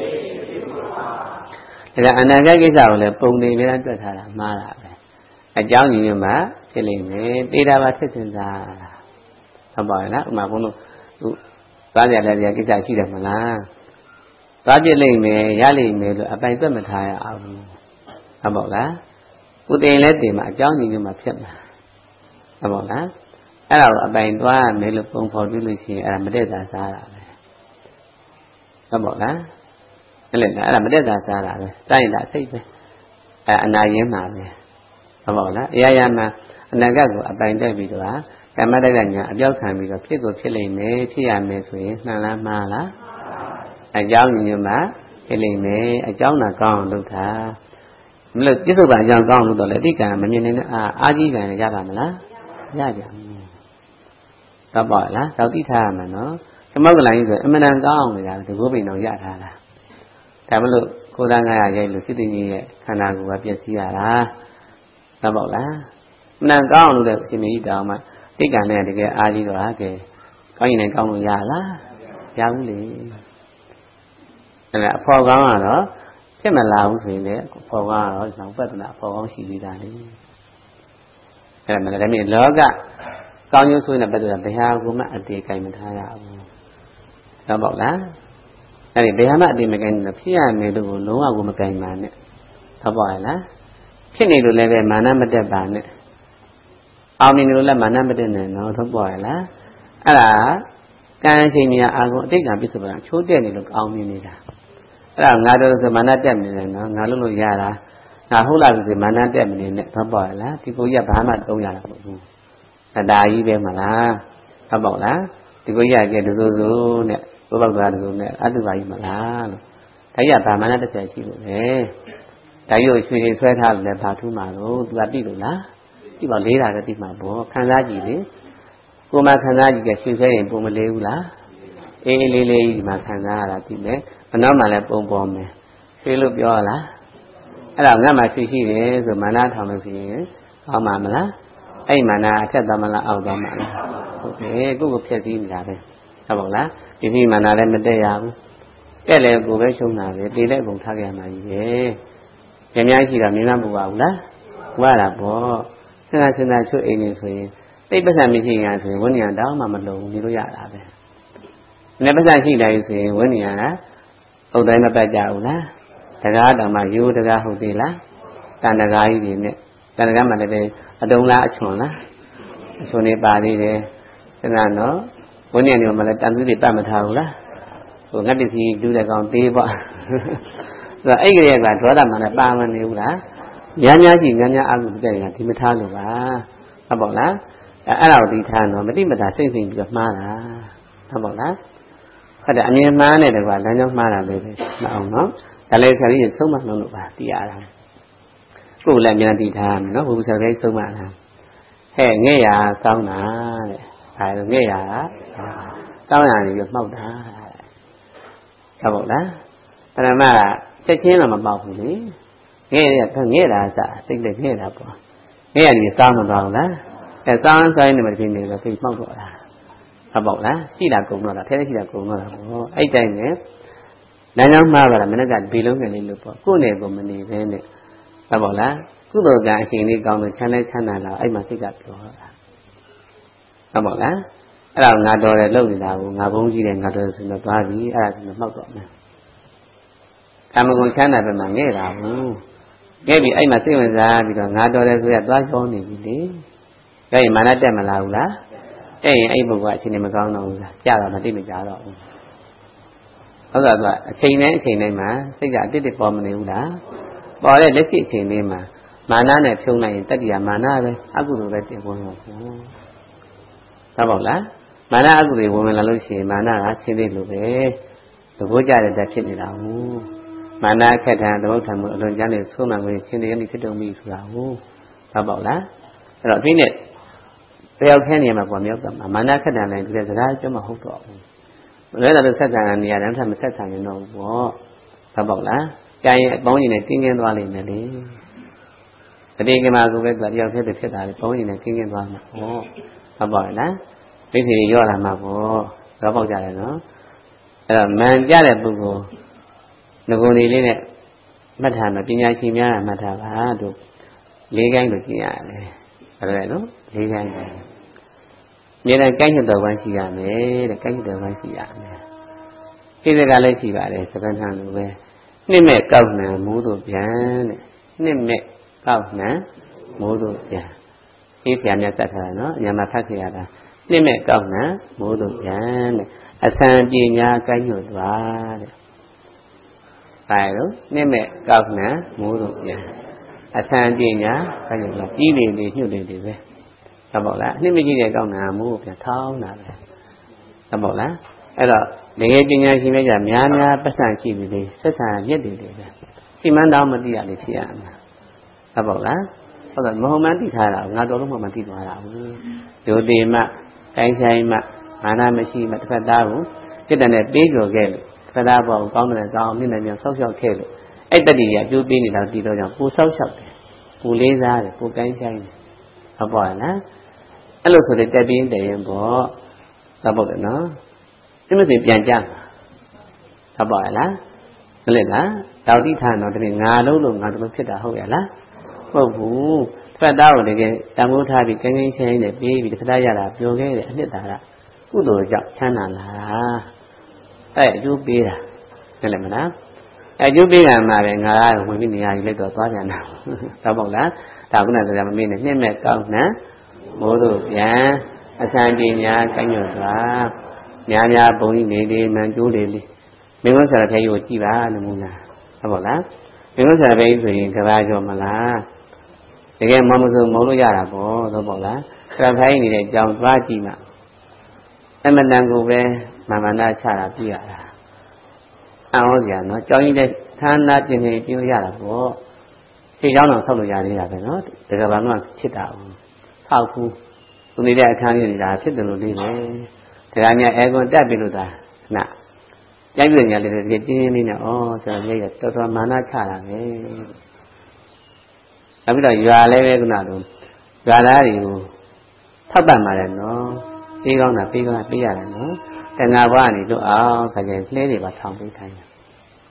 [SPEAKER 1] ဒါကအနာဂတ်ကိစ္စကိုလည်းပုံနေပြီးတော့တွက်ထားတာမှားတာပဲအကြောင်းညီညွတ်မှဖြစ်လိမ့်မယ်တေးတာပါဖြစ်စင်စားဟုတ်ပါရဲ့လားဥမာဘုန်းတို့သွားကြတယ်ကြာကိစ္စရှိတယ်မလားသွားပြစ်လိမ့်မယ်ရလိမ့်မယ်လို့အပိုင်တွက်မထားရအောင်ဟုတ်ပါလားကိုတင်လဲတင်မှာအကြောင်းညီညွတ်မှဖြစ်မှာဟုတ်ပါလားအဲ့ဒါကိုအပိုင်သွားရမယ်လို့ပုံဖော်ပြလို့ရှိရင်အဲ့ဒါမတည့်တာစားတာပဲဟုတ်ပါလားအဲ့လေအဲ့ဒါမတည့်တာစားတာပဲတိုင်းတာစိတ်ပဲအဲ့အနာရင်းမှာပဲဟုတ်ပါလားအရာရာမှာအနာဂတ်ကိုအပိုင်တက်ပြီးတော့ကမ္မတက္ကညာအပြောက်ခံပြီးတော့ဖြစ်ကိုဖြစ်လိမ့်မယ်ဖြစ်ရမယ်ဆိုရင်မှန်လားမှားလားအကြောင်းညီညွတ်မှဖြစ်လိမ့်မယ်အကြောင်းသာကောင်းအောင်လုပ်တာမလို့ပြစ္ဆုတ်ပံအကြောင်းကောင်းလို့တော့လေအတိတ်ကမမြင်နေတဲ့အာအာကြီးကံရပါမလားရကြဘူးတော့ပါလားတောက်တိထားရမှာနော်သမုတ်ကလိုင်းဆိုအမှန်တန်ကောင်းနေတာဒီဘိုးပိန်တော်ရထားတာဒါမလို့ကိုယ်သားငါးရာရိုက်လို့စိတ္တကြီးရဲ့ခန္ဓာကိုယ်ကပျက်စီးရတာတော့ပါလားအမှန်ကောင်းလို့တဲ့အရှင်ကြီးတောင်မှတိတ်ကံနဲ့တကယ်အာကြီးတော့ဟာကဲကောင်းရင်လည်းကောင်းလို့ရလားရဘူးလေအဲ့ဒါအဖော်ကောင်းကတော့ဖြစ်မလာဘူးဆိုရင်လည်းအဖော်ကောင်းကတော့လောင်ပတနာအဖော်ကောင်းရှိသေးတာလေအဲ့ဒါမှလည်းဒါမြင်လောကကောင်းကျိုးဆိုရင်ပတ်သက်တာဘယ်ဟာကိုမှအတေကိုင်မထားရဘူးတော့ပေါ့လားအဲ့ဒီဘယ်ဟာမှအတေမကိုင်လို့ဖြစ်ရမယ်လို့လုံးဝကိုမကိုင်ပါနဲ့တော့ပေါ့လားဖြစ်နေလို့လည်းပဲမာနမတက်ပါနဲ့အောင်နေလို့လည်းမာနမတက်နဲ့နော်တော့ပေါ့လားအဲ့ဒါကံရှိနေရအာကုန်အတိတ်ကံပြစ္ဆုတ်ပံချိုးတက်နေလို့အောင်နေနေတာအဲ့ဒါငါတို့ဆိုမာနတက်နေတယ်နော်ငါလို့လို့ရတာငါဟုတ်လားဆိုမာနတက်မနေနဲ့တော့ပေါ့လားဒီကိုကြီးကဘာမှသုံးရတာမဟုတ်ဘူးအတားကြီးပဲမလားဟုတ်ပေါ့လားဒီကိုကြီးကတစိုးစိုးနဲ့ဘုဘောက်ကတစိုးနဲ့အတုပါကြီးမလားလို့ဒါကြီးကဗာမဏတစ်ချက်ရှိလို့ပဲဒါကြီးကိုရွှေတွေဆွဲထားလို့လည်းဘာထူးမှာလို့သူကတိလို့လားတိပါလေးတာလည်းတိမှာပေါ့ခံစားကြည့်လေကိုမှခံစားကြည့်ကရွှေဆွဲရင်ပုံမလေးဘူးလားအေးအေးလေးလေးဒီမှာခံစားရတာတိမယ်မနှောမှလည်းပုံပေါ်မယ်ရွှေလို့ပြောလားအဲ့ဒါငါမှရွှေရှိတယ်ဆိုမာနထောင်လို့ရှိရင်ဟောမှာမလားအဲ့မာနအထက်သွားမလားအောက်သွားမလားဟုတ်ကဲ့ကိုယ့်ကိုဖြည့်စည်းနေတာပဲဟုတ်ပါလားဒီဒီမာနလည်းမတည့်ရဘူးတကဲလေကိုပဲရှုံးတာပဲတေလည်းအကုန်ထားကြမှာကြီးပဲ။အများကြီးတော့မင်းမပူပါဘူးလား။ပူရတာပေါ့။စဉ်းစားစဉ်းစားချွတ်အိမ်နေဆိုရင်တိတ်ပစံမရှိရဆိုရင်ဝိညာဉ်တောင်းမှမလုံးနေလို့ရတာပဲ။နဲ့ပစံရှိတယ်ဆိုရင်ဝိညာဉ်ကဥဒ္တိုင်းမပတ်ကြဘူးလား။တကားတောင်မှယူတကားဟုတ်သေးလား။တန်တကားကြီးတွေနဲ့တန်တကားမှလည်းအတုံးလားအချွန်လား။အချွန်နေပါသေးတယ်။စဉ်းစားနော်ဝိညာဉ်တွေမှလည်းတန်သူတွေပတ်မထားဘူးလား။ဟိုငါပစ္စည်းလူတဲ့ကောင်သေးပေါ့။ဆိုတော့အဲ့ဒီကဒေါသမလည်းပါမနေဘူးလားများများရှိများများအကုသိုလ်တဲ့ကဒီမထားလို့ပါဟုတ်ပေါ့လားအဲ့အဲ့ဒါကိုဒီထားတော့မတိမတာစိတ်စိတ်ပြီးတော့မှားတာဟုတ်ပေါ့လားဟုတ်တယ်အမြင်မှားနေတယ်ကွာလမ်းကြောင်းမှားတာပဲမအောင်နော်ဒါလည်းဆရာကြီးဆုံးမနှုံးလို့ပါသိရတာကိုယ်လည်းမြန်တည်ထားမယ်နော်ဘုရားဆရာကြီးဆုံးမလားဟဲ့ငဲ့ရကောင်းတာတဲ့ဒါငဲ့ရကောင်းရနေပြီးမှောက်တာဟုတ်ပေါ့လားပရမချက်ချင်းတော့မပေါက်ဘူးလေငဲ့ရငဲ့တာစစိတ်လည်းငဲ့တာပေါ့ငဲ့ရတယ်စားမသွားဘူးလားအဲစားဆိုင်နေမှဒီနေ့ပဲပြမှောက်တော့တာဟုတ်ပေါ့လားရှိတာကုံတော့တာထဲထဲရှိတာကုံတော့တာပေါ့အဲ့တိုင်းနဲ့လမ်းကြောင်းမှားပါလားမနေ့ကဒီလုံးငယ်လေးလို့ပေါ့ကိုယ့်နယ်ကိုမနေဘဲနဲ့ဟုတ်ပေါ့လားကုသိုလ်ကအရှင်လေးကောင်းလို့ချမ်းလဲချမ်းသာလာအဲ့မှာစိတ်ကပြောတာဟုတ်ပေါ့လားအဲ့ဒါငါတော်တယ်လုံနေတာကိုငါဘုန်းကြီးတယ်ငါတော်ဆိုတော့သွားပြီအဲ့ဒါဆိုတော့မှောက်တော့မယ်ကာမဂုဏ်ချမ်းသာပဲမှာငဲ့တာဘူးငဲ့ပြီးအဲ့မှာစိတ်ဝင်စားပြီးတော့ငါတော်တယ်ဆိုရသွားချောနေပြီလေဒါရင်မာနတက်မလာဘူးလားတဲ့ရင်အဲ့ဘုရားအချိန်နဲ့မကောင်းတော့ဘူးလားကြာတော့မတိမကြတော့ဘူးဟုတ်ကဲ့ကွာအချိန်နဲ့အချိန်တိုင်းမှာစိတ်ကအတစ်တစ်ပေါ်မနေဘူးလားပေါ်တဲ့လက်ရှိအချိန်လေးမှာမာနနဲ့ဖြုံးလိုက်ရင်တတ္တိယမာနပဲအကုသိုလ်ပဲတင်ပေါ်တော့ဘူးဟုတ်ပါ့လားမာနအကုသိုလ်ဝင်လာလို့ရှိရင်မာနကရှင်းသေးလို့ပဲသဘောကျတဲ့တက်ဖြစ်နေတာဟုတ်မာနခက်ထန်သမုဋ္ဌာန်မှုအလွန်ကျမ်းနဲ့ဆုံးမှန်ပြီးရှင်းသေးရင်ဖြစ်တော်မူဆိုတာဟုတ်ဟုတ်ပါ့လားအဲ့တော့ဒီနေ့တယောက်ခဲနေမှာပေါ်မြောက်တာမာနခက်ထန်လိုက်ဒီစကားပြောမှဟုတ်တော့ဘူးလဲတာလို့ဆက်ဆံနေရတယ်ထပ်မဆက်ဆံရင်တော့ဘောဟုတ်ပါ့လားကြာရင်အပေါင်းကြီးနဲ့ကင်းကင်းသွားလိမ့်မယ်လေတတိကမှာကိုပဲတယောက်ခဲဖြစ်တာလေပေါင်းကြီးနဲ့ကင်းကင်းသွားမှာဟောဟုတ်ပါ့လားဒိဋ္ဌိတွေရော့လာမှာပေါ့တော့ပေါက်ကြတယ်နော်အဲ့တော့မန်ကြတဲ့ပုဂ္ဂိုလ်ငကိုယ်လေးလေးနဲ့မှတ်ထားမှာပညာရှင်များမှတ်ထားပါတို့လေးကိုင်းလို့ကျင်ရတယ်ဟုတ်တယ်နော်လေးကိုင်းပဲမြေတိုင်းကိုင်းညွတ်တော်ဝမ်းရှိရမယ်တဲ့ကိုင်းညွတ်တော်ဝမ်းရှိရမယ်ဒီစကားလည်းရှိပါတယ်သဗ္ဗံလိုပဲနှစ်မဲ့ကောက်နှံမိုးတို့ပြန်တဲ့နှစ်မဲ့ကောက်နှံမိုးတို့ပြန်ဒီဆရာမြတ်တတ်ထားတာနော်အညာမှာဖတ်ခဲ့ရတာနှစ်မဲ့ကောက်နှံမိုးတို့ပြန်တဲ့အဆံပညာကိုင်းညွတ်သွားတဲ့ဘာလို့နှစ်မဲ့ကောက်နှံမိုးတို့ပြန်အဆံပညာကိုင်းညွတ်သွားကြီးနေနေညွတ်နေတယ်ပဲဟုတ်ပါ့လားနှစ်မကြီးတဲ့ကောက်နှံမိုးပြန်ထောင်းတာပဲဟုတ်ပါ့လားအဲ့တော့တကယ်ပညာရှင်များကြများများပတ်စံရှိပြီလေဆက်ဆံမြက်တယ်လေပဲစီမံတောင်းမသိရလေဖြစ်ရမှာဟုတ်ပါ့လားဟုတ်ကဲ့မဟုတ်မှန်းသိထားတာငါတော်လို့မှမသိသွားတာဘူးဒုတိမတိုင်းဆိုင်မှမာနမရှိမှတစ်ဖက်သားကိုစိတ်တနဲ့ပေးကြော်ခဲ့လို့တစ်ဖက်သားပေါ့ကောင်းတယ်ကောင်းမြင့်တယ်ပြန်ဆောက်ရှောက်ခဲ့လို့အဲ့တတ္တိရပြိုးပေးနေတာဒီတော့ကြောင့်ပူဆောက်ရှောက်တယ်ပူလေးစားတယ်ပူကိုင်းဆိုင်တယ်ဟုတ်ပါ့လားအဲ့လိုဆိုတဲ့တက်ပြင်းတယ်ရင်ပေါ့ဟုတ်ပါ့တယ်နော်ဒီမစင်ပြန်ကြဟုတ်ပါ့လားမလဲလားတောက်တိထားတော့ဒီငါလုံးလို့ငါတို့ဖြစ်တာဟုတ်ရလားဟုတ်ဘူးဖတ်သားကိုတကယ်တန်ဖိုးထားပြီးကင်းကင်းရှင်းရှင်းနဲ့ပြေးပြီးတစ်ခါရတာပြောခဲ့တယ်အနှစ်သာရကုသိုလ်ကြောင့်ချမ်းသာလာအဲ့အကျိုးပေးတာဟုတ်တယ်မလားအကျိုးပေးတာမှပဲငါကဝင်ပြီးနေရာကြီးလိုက်တော့သွားကြတာဟုတ်ပါ့လားဒါကုဏစကားမမေးနဲ့နှစ်မဲ့ကောင်းနှံမိုးတို့ပြန်အစံပညာကိုင်းညွတ်သွားများများဘုံကြီးနေလေးမှန်ကျိုးလေးလေးမင်းတို့ဆရာဖေးကိုကြည်ပါလို့မလားဟုတ်ပါ့လားမင်းတို့ဆရာဖေးဆိုရင်ကဘာကြောမလားတကယ်မမစုံမလို့ရတာပေါ့တော့ပေါ့လားဆရာဖေးနေတဲ့ကြောင်သွားကြည့်မှအမတန်ကိုပဲမာမနာချတာပြရတာအံ့ဩစရာနော်ကြောင်ကြီးတဲ့ဌာနပြင်းနေပြရတာပေါ့ဒီကြောင်တော့ဆောက်လို့ရသေးတာပဲနော်တကယ်ဘာမှချစ်တာဘူးဆောက်ဘူးသူနေတဲ့အခန်းကြီးနေတာဖြစ်တယ်လို့လေးပဲဒါကများအဲကွန်တက်ပြီလို့သာနာကြိုက်ပြညာလေးတွေတင်းတင်းလေးနဲ့ဩဆိုတော့ကြီးတော်တော်မာနချတာပဲနောက်ပြီးတော့ရွာလည်းပဲခုနကရွာသားတွေကိုထောက်ပံ့ပါတယ်နော်ပေးကောင်းတာပေးကောင်းတာပေးရတယ်နော်တဏှာဘွားကနေတို့အောင်ခါကျလှဲတွေပါထောင်ပေးခိုင်းတယ်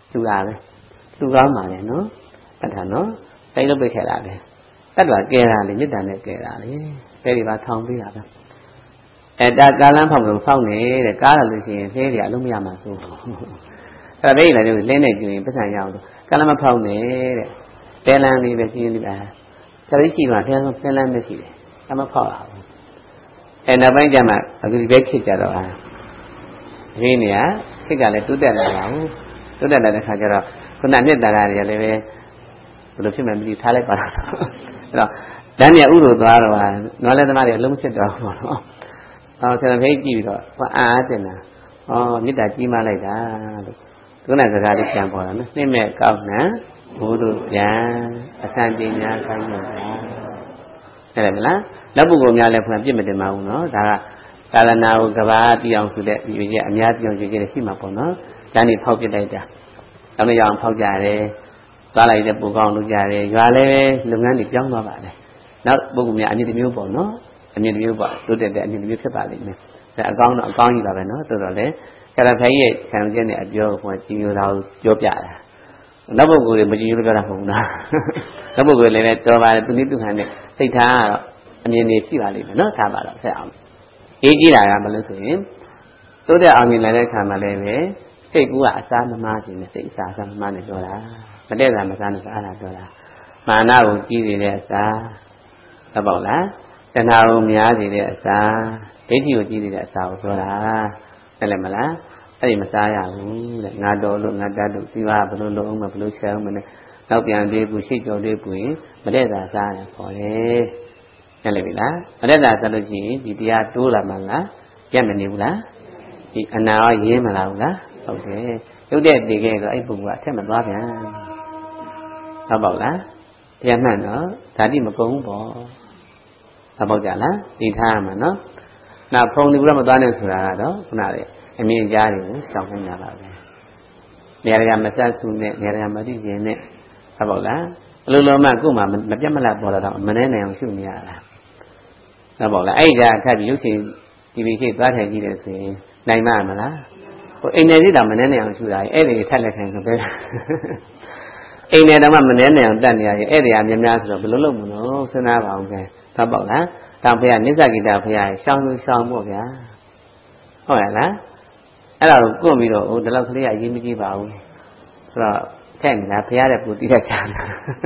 [SPEAKER 1] လူလာပဲလူကောင်းပါလေနော်တတ်တာနော်အဲ့လိုပဲခဲ့တာပဲတတ်တော့ကဲတာလေမေတ္တာနဲ့ကဲတာလေအဲ့ဒီပါထောင်ပေးတာပဲအဲ့ဒါကာလန်းဖောက်လို့ဖောက်နေတဲ့ကားရလို့ရှိရင်သေးတယ်အလုံးမရမှာဆိုအဲ့ဒါပဲလေလင်းနေကြရင်ပတ်စံရအောင်ကာလန်းမဖောက်နေတဲ့တဲလန်းလေးပဲပြင်းနေတာဒါလေးရှိမှတဲလန်းတဲလန်းပဲရှိတယ်အမဖောက်အောင်အဲ့နောက်ပိုင်းကျမှအခုဒီပဲခစ်ကြတော့ဟာဒီနေရာခစ်ကလည်းတိုးတက်လာတာဟုတ်တိုးတက်လာတဲ့ခါကျတော့ခုနမြတ်တာတွေကလည်းပဲဘယ်လိုဖြစ်မှမသိထားလိုက်ပါတော့အဲ့တော့လမ်းမြဥတို့သွားတော့ဟာနွားလဲသမားတွေအလုံးဖြစ်တော့ပေါ့နော်အော်ဆရာဖေးကြည့်ပြီးတော့အာအားတင်တာဩမေတ္တာကြီးမလိုက်တာလို့ခုနစကားလေးပြန်ပေါ်တာနော်နှိမ့်မဲ့ကောက်နှံဘိုးတို့ပြန်အဆန်ပညာခိုင်းတော့တာအဲ့ဒါမလားလက်ပုဂ္ဂိုလ်များလည်းဖွင့်ပြစ်မတင်ပါဘူးနော်ဒါကကာလနာကိုကဘာတိအောင်ဆိုတဲ့ရွေချက်အများပြောရွေချက်ရှိမှာပေါ့နော်ဒါနေဖောက်ပြလိုက်တာအမေရောင်ဖောက်ကြတယ်သွားလိုက်တဲ့ပူကောင်းလုပ်ကြတယ်ရွာလည်းလုပ်ငန်းတွေပြောင်းသွားပါလေနောက်ပုဂ္ဂိုလ်များအမြင့်တစ်မျိုးပေါ့နော်အမြင့်တစ်မျိုးပေါ့တိုးတက်တဲ့အမြင့်တစ်မျိုးဖြစ်ပါလိမ့်မယ်ဒါအကောင်းတော့အကောင်းကြီးပါပဲနော်တော်တော်လည်းကရဖိုင်ရဲ့ခံချက်နဲ့အပြောကိုကြည်ညိုတာကိုပြောပြတာနောက်ပုဂ္ဂိုလ်တွေမကြည်ညိုလို့ပြောတာမဟုတ်ဘူးလားနောက်ပုဂ္ဂိုလ်လည်းလည်းတော်ပါတယ်သူနည်းသူခံနဲ့စိတ်ထားကတော့အမြင်တွေရှိပါလိမ့်မယ်နော်ထားပါတော့ဆက်အောင်ရေးကြည့်တာကမလို့ဆိုရင်တိုးတက်အောင်မြင်လာတဲ့ခါမှာလည်းပဲစိတ်ကူကအစားမမားခြင်းနဲ့စိတ်အစားအစားမမားနဲ့ပြောတာမတည့်တာမစားနဲ့စားတာပြောတာမာနကိုကြီးနေတဲ့အစားဟုတ်ပါ့လားတဏှာကိုများနေတဲ့အစားဒိဋ္ဌိကိုကြီးနေတဲ့အစားကိုပြောတာဟုတ်လည်းမလားအဲ့ဒီမစားရဘူးတဲ့ငါတော်လို့ငါတတ်လို့စီဝါဘလို့လုံးအောင်မဘလို့ရှောင်းမနဲ့နောက်ပြန်ပြေးဘူးရှိကြော်လေးပူရင်မတည့်တာစားတယ်ခေါ်တယ်ဟုတ်လည်းပြီလားမတည့်တာစားလို့ရှိရင်ဒီတရားတိုးလာမှလားရက်မနေဘူးလားဒီအနာရောရင်းမလာဘူးလားဟုတ်တယ်ရုပ်တဲ့တည်ခဲ့ဆိုအဲ့ပုဂ္ဂိုလ်ကအထက်မသွားပြန်ဟုတ်ပါ့လားတရားမှန်တော့ဓာတိမကုန်ဘူးပေါ့ဟုတ်ပါ့ကြလားဒီထားမှာနော်နောက်ဖုံဒီဘုရားမသွားနဲ့ဆိုတာကတော့ခုနကအမြင်ကြားတွေကိုရှောင်နေတာပါပဲနေရာကမဆက်စုနဲ့နေရာကမသိခြင်းနဲ့ဟုတ်ပါ့လားအလိုလိုမှကို့မှာမပြတ်မလတ်ပေါ်လာတော့မနှဲနိုင်အောင်ရှုနေရတာဟုတ်ပါ့လားအဲ့ဒါထပ်ပြီးရုပ်ရှင်ဒီလိုရှိသွားထိုင်ကြည့်တယ်ဆိုရင်နိုင်မှာမလားဟိုအိမ်နယ်စီတောင်မနှဲနိုင်အောင်ရှုတာအဲ့ဒီထက်လက်ခံဆိုပဲအိမ်နယ်တောင်မှမနှဲနိုင်အောင်တတ်နေရရင်အဲ့ဒီအများများဆိုတော့ဘယ်လိုလုပ်မလို့စဉ်းစားပါအောင်ကဲဟုတ်ပါ့လားတောင်ဖေကနိစ္စကိတဖေကရှောင်းရှောင်းပေါ့ဗျာဟုတ်ရဲ့လားအဲ့ဒါကိုကို့ပြီးတော့ဟိုဒီလောက်ကလေးကအရေးမကြီးပါဘူးဆိုတော့ထက်နေတာဖေရတဲ့ပူတိရချာတာ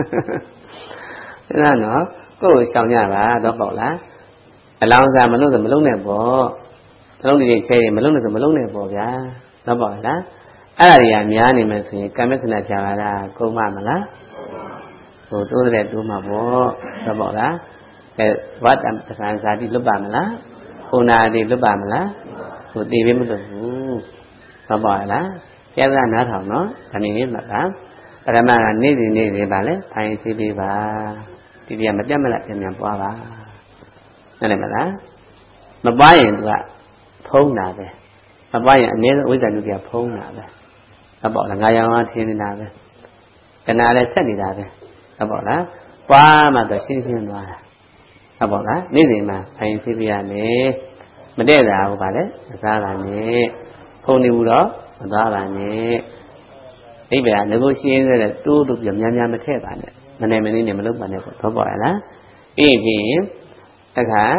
[SPEAKER 1] အဲ့ဒါနော်ကို့ကိုရှောင်းကြပါတော့ပေါ့လားအလောင်းစားမလို့ဆိုမလုံးနဲ့ပေါ့နှလုံးတွေချဲရင်မလုံးနဲ့ဆိုမလုံးနဲ့ပေါ့ဗျာတော့ပေါ့လားအဲ့ဒါတွေကများနေမှဆိုရင်ကမ္မစနာကြာလာကုန်မမလားဟိုတိုးတဲ့တိုးမှာပေါ့တော့ပေါ့လားအဲဝတ္တသံဇာတိလွတ်ပါမလားခုနာတိလွတ်ပါမလားဟိုတည်ပြီးမလွတ်ဘူးတော့ပေါ့လားကျဲကနားထောင်နော်ဒါနေနေမှာကပရမကနေ့စဉ်နေ့စဉ်ပါလေဖိုင်စီးပေးပါဒီပြမပြတ်မလားပြန်ပြန်ပွားပါနားလည်မလားမပွားရင်သူကဖုံးတာပဲမပွားရင်အနည်းဆုံးဝိဇ္ဇာညုကဖုံးတာပဲဟုတ်ပေါ့လားငါရောင်အားထင်းနေတာပဲကနာလည်းဆက်နေတာပဲဟုတ်ပေါ့လားပွားမှတော့ရှင်းရှင်းသွားတာဟုတ်ပေါ့လားနေ့စဉ်မှာဖိုင်စီးပေးရမယ်မတည့်တာဟုတ်ပါလေမစားပါနဲ့ဖုံးနေဘူးတော့မသွားပါနဲ့အိဗေကငကိုရှင်းတဲ့တိုးတို့ပြများများမထည့်ပါနဲ့မနေမနေနဲ့မလုပ်ပါနဲ့ပေါ့ဟုတ်ပါလားအေးဖြင့်တခါ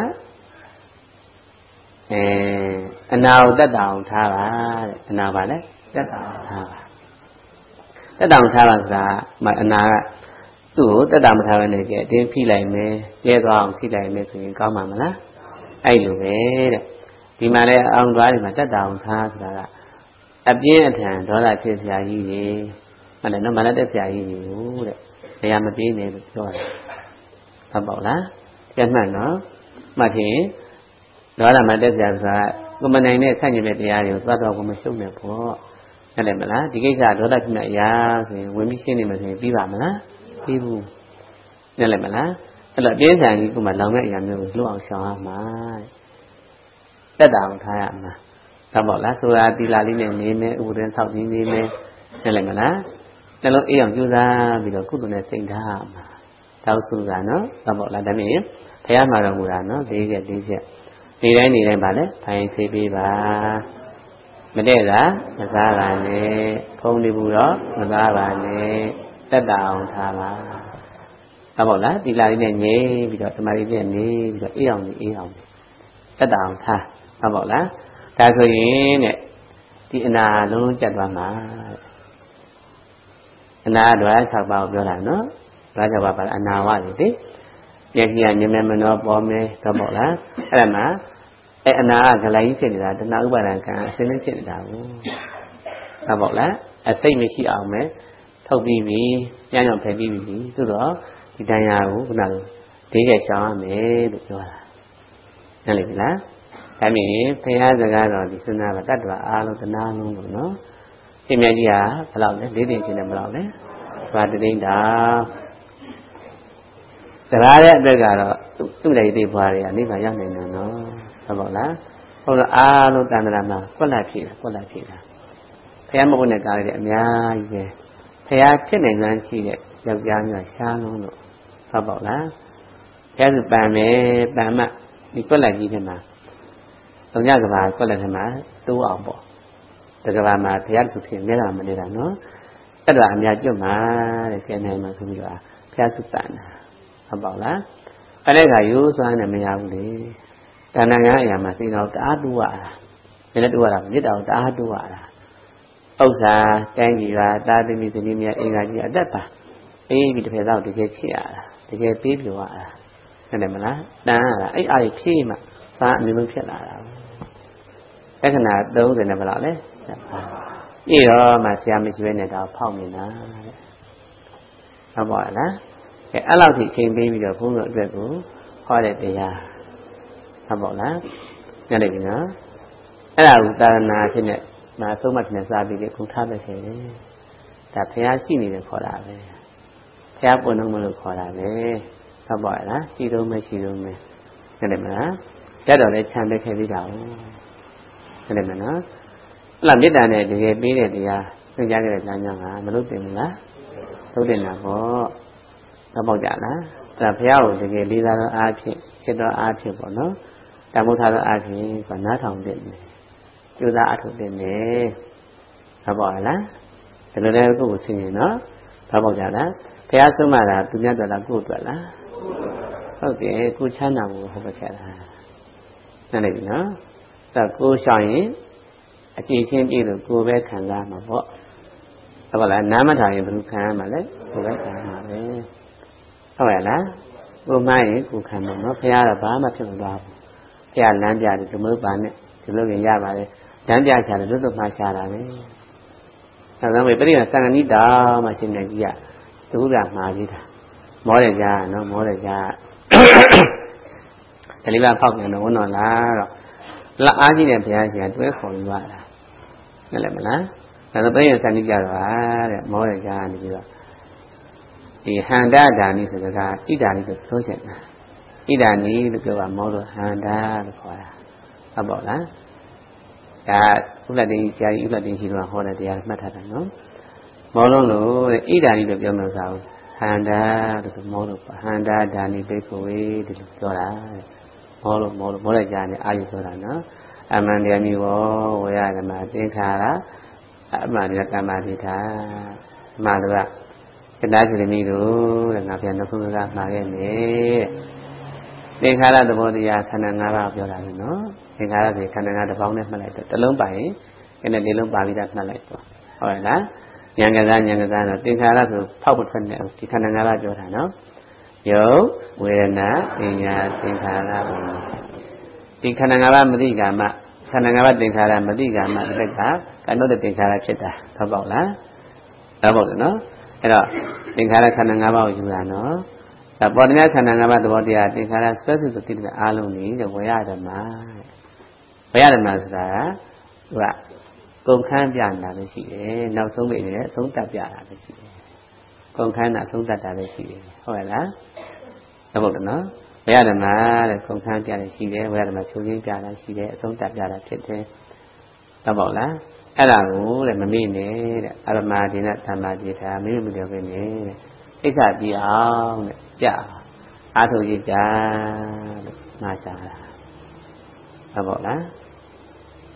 [SPEAKER 1] အဲအနာကိုတက်တောင်ထားပါတဲ့အနာပါလေတက်တောင်ထားပါတက်တောင်ထားပါဆိုတာမအနာကသူ့ကိုတက်တောင်မထားဘဲနဲ့ကြည့်အတင်းဖိလိုက်မယ်ကျဲသွားအောင်ဖိလိုက်မယ်ဆိုရင်ကောင်းမှာမလားအဲ့လိုပဲတဲ့ဒီမှာလဲအောင်သွားဒီမှာတက်တောင်ထားဆိုတာကအပြင်းအထန်ဒေါသဖြစ်စရာကြီးတွေမှန်တယ်နော်မနတက်စရာကြီးတွေကိုတဲ့တရားမပြေးနဲ့လို့ပြောတယ်ဟုတ်ပါ့လားကြက်မှတ်နော်မှတ်ရင်ဒေါသမတက်စရာဆိုတာကိုမနိုင်တဲ့ဆန့်ကျင်တဲ့တရားတွေကိုသွားတော့ကိုမရှုံးနဲ့ပေါ့ဟုတ်တယ်မလားဒီကိစ္စဒေါသဖြစ်မဲ့အရာဆိုရင်ဝင်ပြီးရှင်းနေမှဆိုရင်ပြီးပါမလားပြီးဘူးဟုတ်တယ်မလားအဲ့တော့အတင်းဆန်ကြီးကမှလောင်တဲ့အရာမျိုးကိုလွတ်အောင်ရှောင်ရမှာတက်တာအောင်ထားရမှာဟုတ်ပါ့လားဆိုတာတီလာလေးနဲ့နေမယ်ဥပဒေဆောက်ပြီးနေမယ်ဟုတ်တယ်မလားနှလုံးအေးအောင်ကြိုးစားပြီးတော့ကုသိုလ်နဲ့စိတ်ထားရမှာတောက်ဆိုတာနော်ဟုတ်ပါ့လားဒါမြင်ဘုရားမှာတော်မူတာနော်၄ချက်၄ချက်ဒီတိုင်းနေတိုင်းပါလေဖိုင်သေးပေးပါမတည့်တာမစားပါနဲ့ဖုံးနေဘူးတော့မစားပါနဲ့တက်တာအောင်ထားပါဟုတ်ပါလားဒီလာလေးနဲ့ငြိပြီးတော့တမာရီနဲ့နေပြီးတော့အေးအောင်နေအေးအောင်တက်တာအောင်ထားဟုတ်ပါလားဒါဆိုရင်တဲ့ဒီအနာလုံးလုံးကျက်သွားမှာအနာဒွါ၆ပါးကိုပြောတာနော်ဒွါ၆ပါးပါအနာဝလေတိမျက်ကြီးကမြင်မယ်မနှောပေါ်မယ်ဟုတ်ပါလားအဲ့ဒါမှာအဲ့အနာကဂလိုက်ကြီးဖြစ်နေတာတဏှာဥပါဒံကံအစင်းလေးဖြစ်နေတာကိုဟုတ်ပါလားအစိတ်မရှိအောင်ပဲထုတ်ပြီးပြီညညောင်ဖယ်ပြီးပြီသို့တော့ဒီတရားကိုခုနကဒေးကျရှောင်းရမယ်လို့ပြောတာနားလည်ပြီလားဒါမြင်ဘုရားစကားတော်ဒီစွနာကတတ္တဝအားလုံးတဏှာလုံးလို့နော်ရှင်မြတ်ကြီးကဘယ်လောက်လဲလေးသိချင်းနဲ့ဘယ်လောက်လဲဘာတသိန်းတာတရားတဲ့အတွက်ကတော့သူ့လည်းသိပွားတွေကနိဗ္ဗာန်ရောက်နိုင်တယ်နော်ဟုတ်ပါလားဟုတ်လားအားလုံးတန်ត្រာမှာကွက်လက်ဖြည့်တာကွက်လက်ဖြည့်တာဘုရားမဟုတ်တဲ့ကားတွေအများကြီးပဲဘုရားဖြစ်နိုင်မှန်းရှိတဲ့ယောက်ျားများရှားလုံးလို့ဟုတ်ပါလားဘုရားစုပန်မယ်ပန်မှဒီကွက်လက်ကြီးထဲမှာသုံးညကဘာကွက်လက်ထဲမှာတိုးအောင်ပေါ့တကဘာမှာဘုရားစုဖြစ်နေတာမနေတာနော်အဲ့ဒါအများကျွတ်မှာတဲ့ကျန်နိုင်မှာဆိုပြီးတော့ဘုရားစုပန်တာဟုတ်ပါလားအဲ့ဒါကရိုးစွမ်းနဲ့မရဘူးလေတဏှာငါအရာမှာစိတ်တော်တအားတူရတာနည်းနည်းတူရတာမေတ္တာကိုတအားတူရတာဥစ္စာတိုင်းကြီးပါတာသမီးစနီးမြတ်အင်္ဂါကြီးအသက်ပါအေးဒီတစ်ဖက်တော့တကယ်ချစ်ရတာတကယ်ပေးပြရတာဟုတ်တယ်မလားတန်ရတာအဲ့အားဖြည့်မှသာအမျိုးမျိုးဖြစ်လာတာလက္ခဏာသုံးဆယ်နဲ့ဘယ်လောက်လဲအေးတော့မှဆရာမရှိဘဲနဲ့တော့ဖောက်နေတာတဲ့ဟုတ်ပါလားကဲအဲ့လောက်ထိချိန်ပေးပြီးတော့ဘုန်းတော်အတွက်ကိုဟောတဲ့တရားဟုတ်ပါလားညနေပြီနော်အဲ့ဒါကိုသာသနာဖြစ်နေမှာသုံးမှတ်နဲ့စားပြီးလေခုထားပဲခဲ့တယ်ဒါဘုရားရှိနေတယ်ခေါ်တာပဲဘုရားပွင့်တော့မလို့ခေါ်တာပဲဟုတ်ပါလားရှိတော့မရှိတော့မယ်ညနေမလားကြတော့လည်းခြံပေးခဲ့ပြီးတာဟုတ်တယ်မနော်အဲ့လားမေတ္တာနဲ့တကယ်ပေးတဲ့တရားသင်ကြားခဲ့တဲ့လမ်းကြောင်းကမလို့တင်ဘူးလားဟုတ်တယ်နာပေါ့တော့ပေါက်ကြလားဒါဘုရားကိုတကယ်လေးစားသောအားဖြင့်စိတ်တော်အားဖြင့်ပေါ့နော်တမုထာသောအားဖြင့်ကနားထောင်တဲ့နေကျိုးစားအထုတ်တဲ့နေဟုတ်ပါလားဒီလိုလည်းကိုယ့်ကိုဆင်ရင်နော်တော့ပေါက်ကြလားဘုရားဆုံးမတာသူများတော်လားကိုယ့်အတွက်လားဟုတ်တယ်ကိုချမ်းသာဖို့ဟုတ်ပါခဲ့တာနားလည်ပြီနော်အဲ့ကိုရှောင်ရင်အကြည့်ချင်းပြည့်လို့ကိုယ်ပဲခံစားမှာပေါ့ဟုတ်ပါလားနားမထောင်ရင်ဘယ်လိုခံရမှာလဲကိုယ်ပဲခံရမှာပဲဟုတ်ရဲ့လားကိုမိုင်းရင်ကိုခံမှာနော်ဘုရားကဘာမှဖြစ်မသွားဘူးဘုရားလမ်းပြတယ်ဒီလိုပါနဲ့ဒီလိုရင်ရပါလေလမ်းပြချတယ်လွတ်လွတ်မှရှာတာပဲအဲဒါမဲ့ပြိဿသံဃာနိတာမှရှင်နေကြီးကသူကမှားကြီးတာမောတယ်ကြာနော်မောတယ်ကြာဒါလေးပါဖောက်ပြန်တော့ဝန်တော်လားတော့လက်အားကြီးတဲ့ဘုရားရှင်ကတွဲခေါ်ယူရတာဟုတ်လဲမလားဒါဆိုပြိဿသံဃာနိကြတော့တဲ့မောတယ်ကြာနေပြီးတော့ဒီဟန္တာဒါနိဆိုတဲ့ကဣဒာနိကိုသုံးချက်တာဣဒာနိလို့ပြောတာမောလို့ဟန္တာလို့ခေါ်တာဟုတ်ပါလားဒါဥပဒေဆရာကြီးဥပဒေရှိတော့ဟောတဲ့တရားမှတ်ထားတာနော်မောလုံးလို့ဣဒာနိလို့ပြောမှသာဟန္တာလို့မောလို့ဟန္တာဒါနိဘေကဝေဒီလိုပြောတာမောလို့မောလို့မောလိုက်ကြတယ်အာယုပြောတာနော်အမှန်တရားမျိုးဝဝေယဓမ္မသင်္ခါရအမှန်တရားကမ္မတိထာအမှန်တရားကတားချင်နေလို့တဲ့ငါပြန်နှုတ်ဆုံးစကားမှာခဲ့မယ်သင်္ခါရသဘောတရားခန္ဓာ၅ပါးပြောတာလေနော်သင်္ခါရဆိုခန္ဓာ၅တစ်ပေါင်းနဲ့မှတ်လိုက်တော့တစ်လုံးပါရင်အဲ့နဲ့လေးလုံးပါပြီးသားမှတ်လိုက်တော့ဟုတ်ရဲ့လားဉာဏ်ကစားဉာဏ်ကစားတော့သင်္ခါရဆိုဖောက်ဖို့ထွက်နေဒီခန္ဓာ၅ပါးပြောတာနော်ယုတ်ဝေဒနာပညာသင်္ခါရဒီခန္ဓာ၅ပါးမသိကာမခန္ဓာ၅ပါးသင်္ခါရမသိကာမတစ်ခါကကံတို့တဲ့သင်္ခါရဖြစ်တာဟုတ်ပေါ့လားဟုတ်ပေါ့နော်အဲ့တော့သင်္ခါရခန္ဓာ၅ပါးကိုယူတာနော်ဒါပေါ်တရားခန္ဓာ၅ပါးသဘောတရားသင်္ခါရဆွဲစုသတိတဲ့အားလုံးကြီးတဲ့ဝေယဓမ္မဝေယဓမ္မဆိုတာသူကကုန်ခန်းပြတာပဲရှိတယ်နောက်ဆုံးပဲအဆုံးတတ်ပြတာပဲရှိတယ်ကုန်ခန်းတာအဆုံးတတ်တာပဲရှိတယ်ဟုတ်ရဲ့လားဟုတ်တယ်နော်ဝေယဓမ္မတဲ့ကုန်ခန်းပြတယ်ရှိတယ်ဝေယဓမ္မချုပ်ရင်းပြတာရှိတယ်အဆုံးတတ်ပြတာဖြစ်တယ်ဟုတ်ပါလားအဲ့ဒါကိုတဲ့မမေ့နဲ့တဲ့အရမဒိနသမ္မာတိထာမမေ့မလျော်ပဲနဲ့တဲ့အိဋ္ဌပြအောင်တဲ့ကြအားထုတ်ရကြလို့မှားရှာတာဟုတ်ပါလား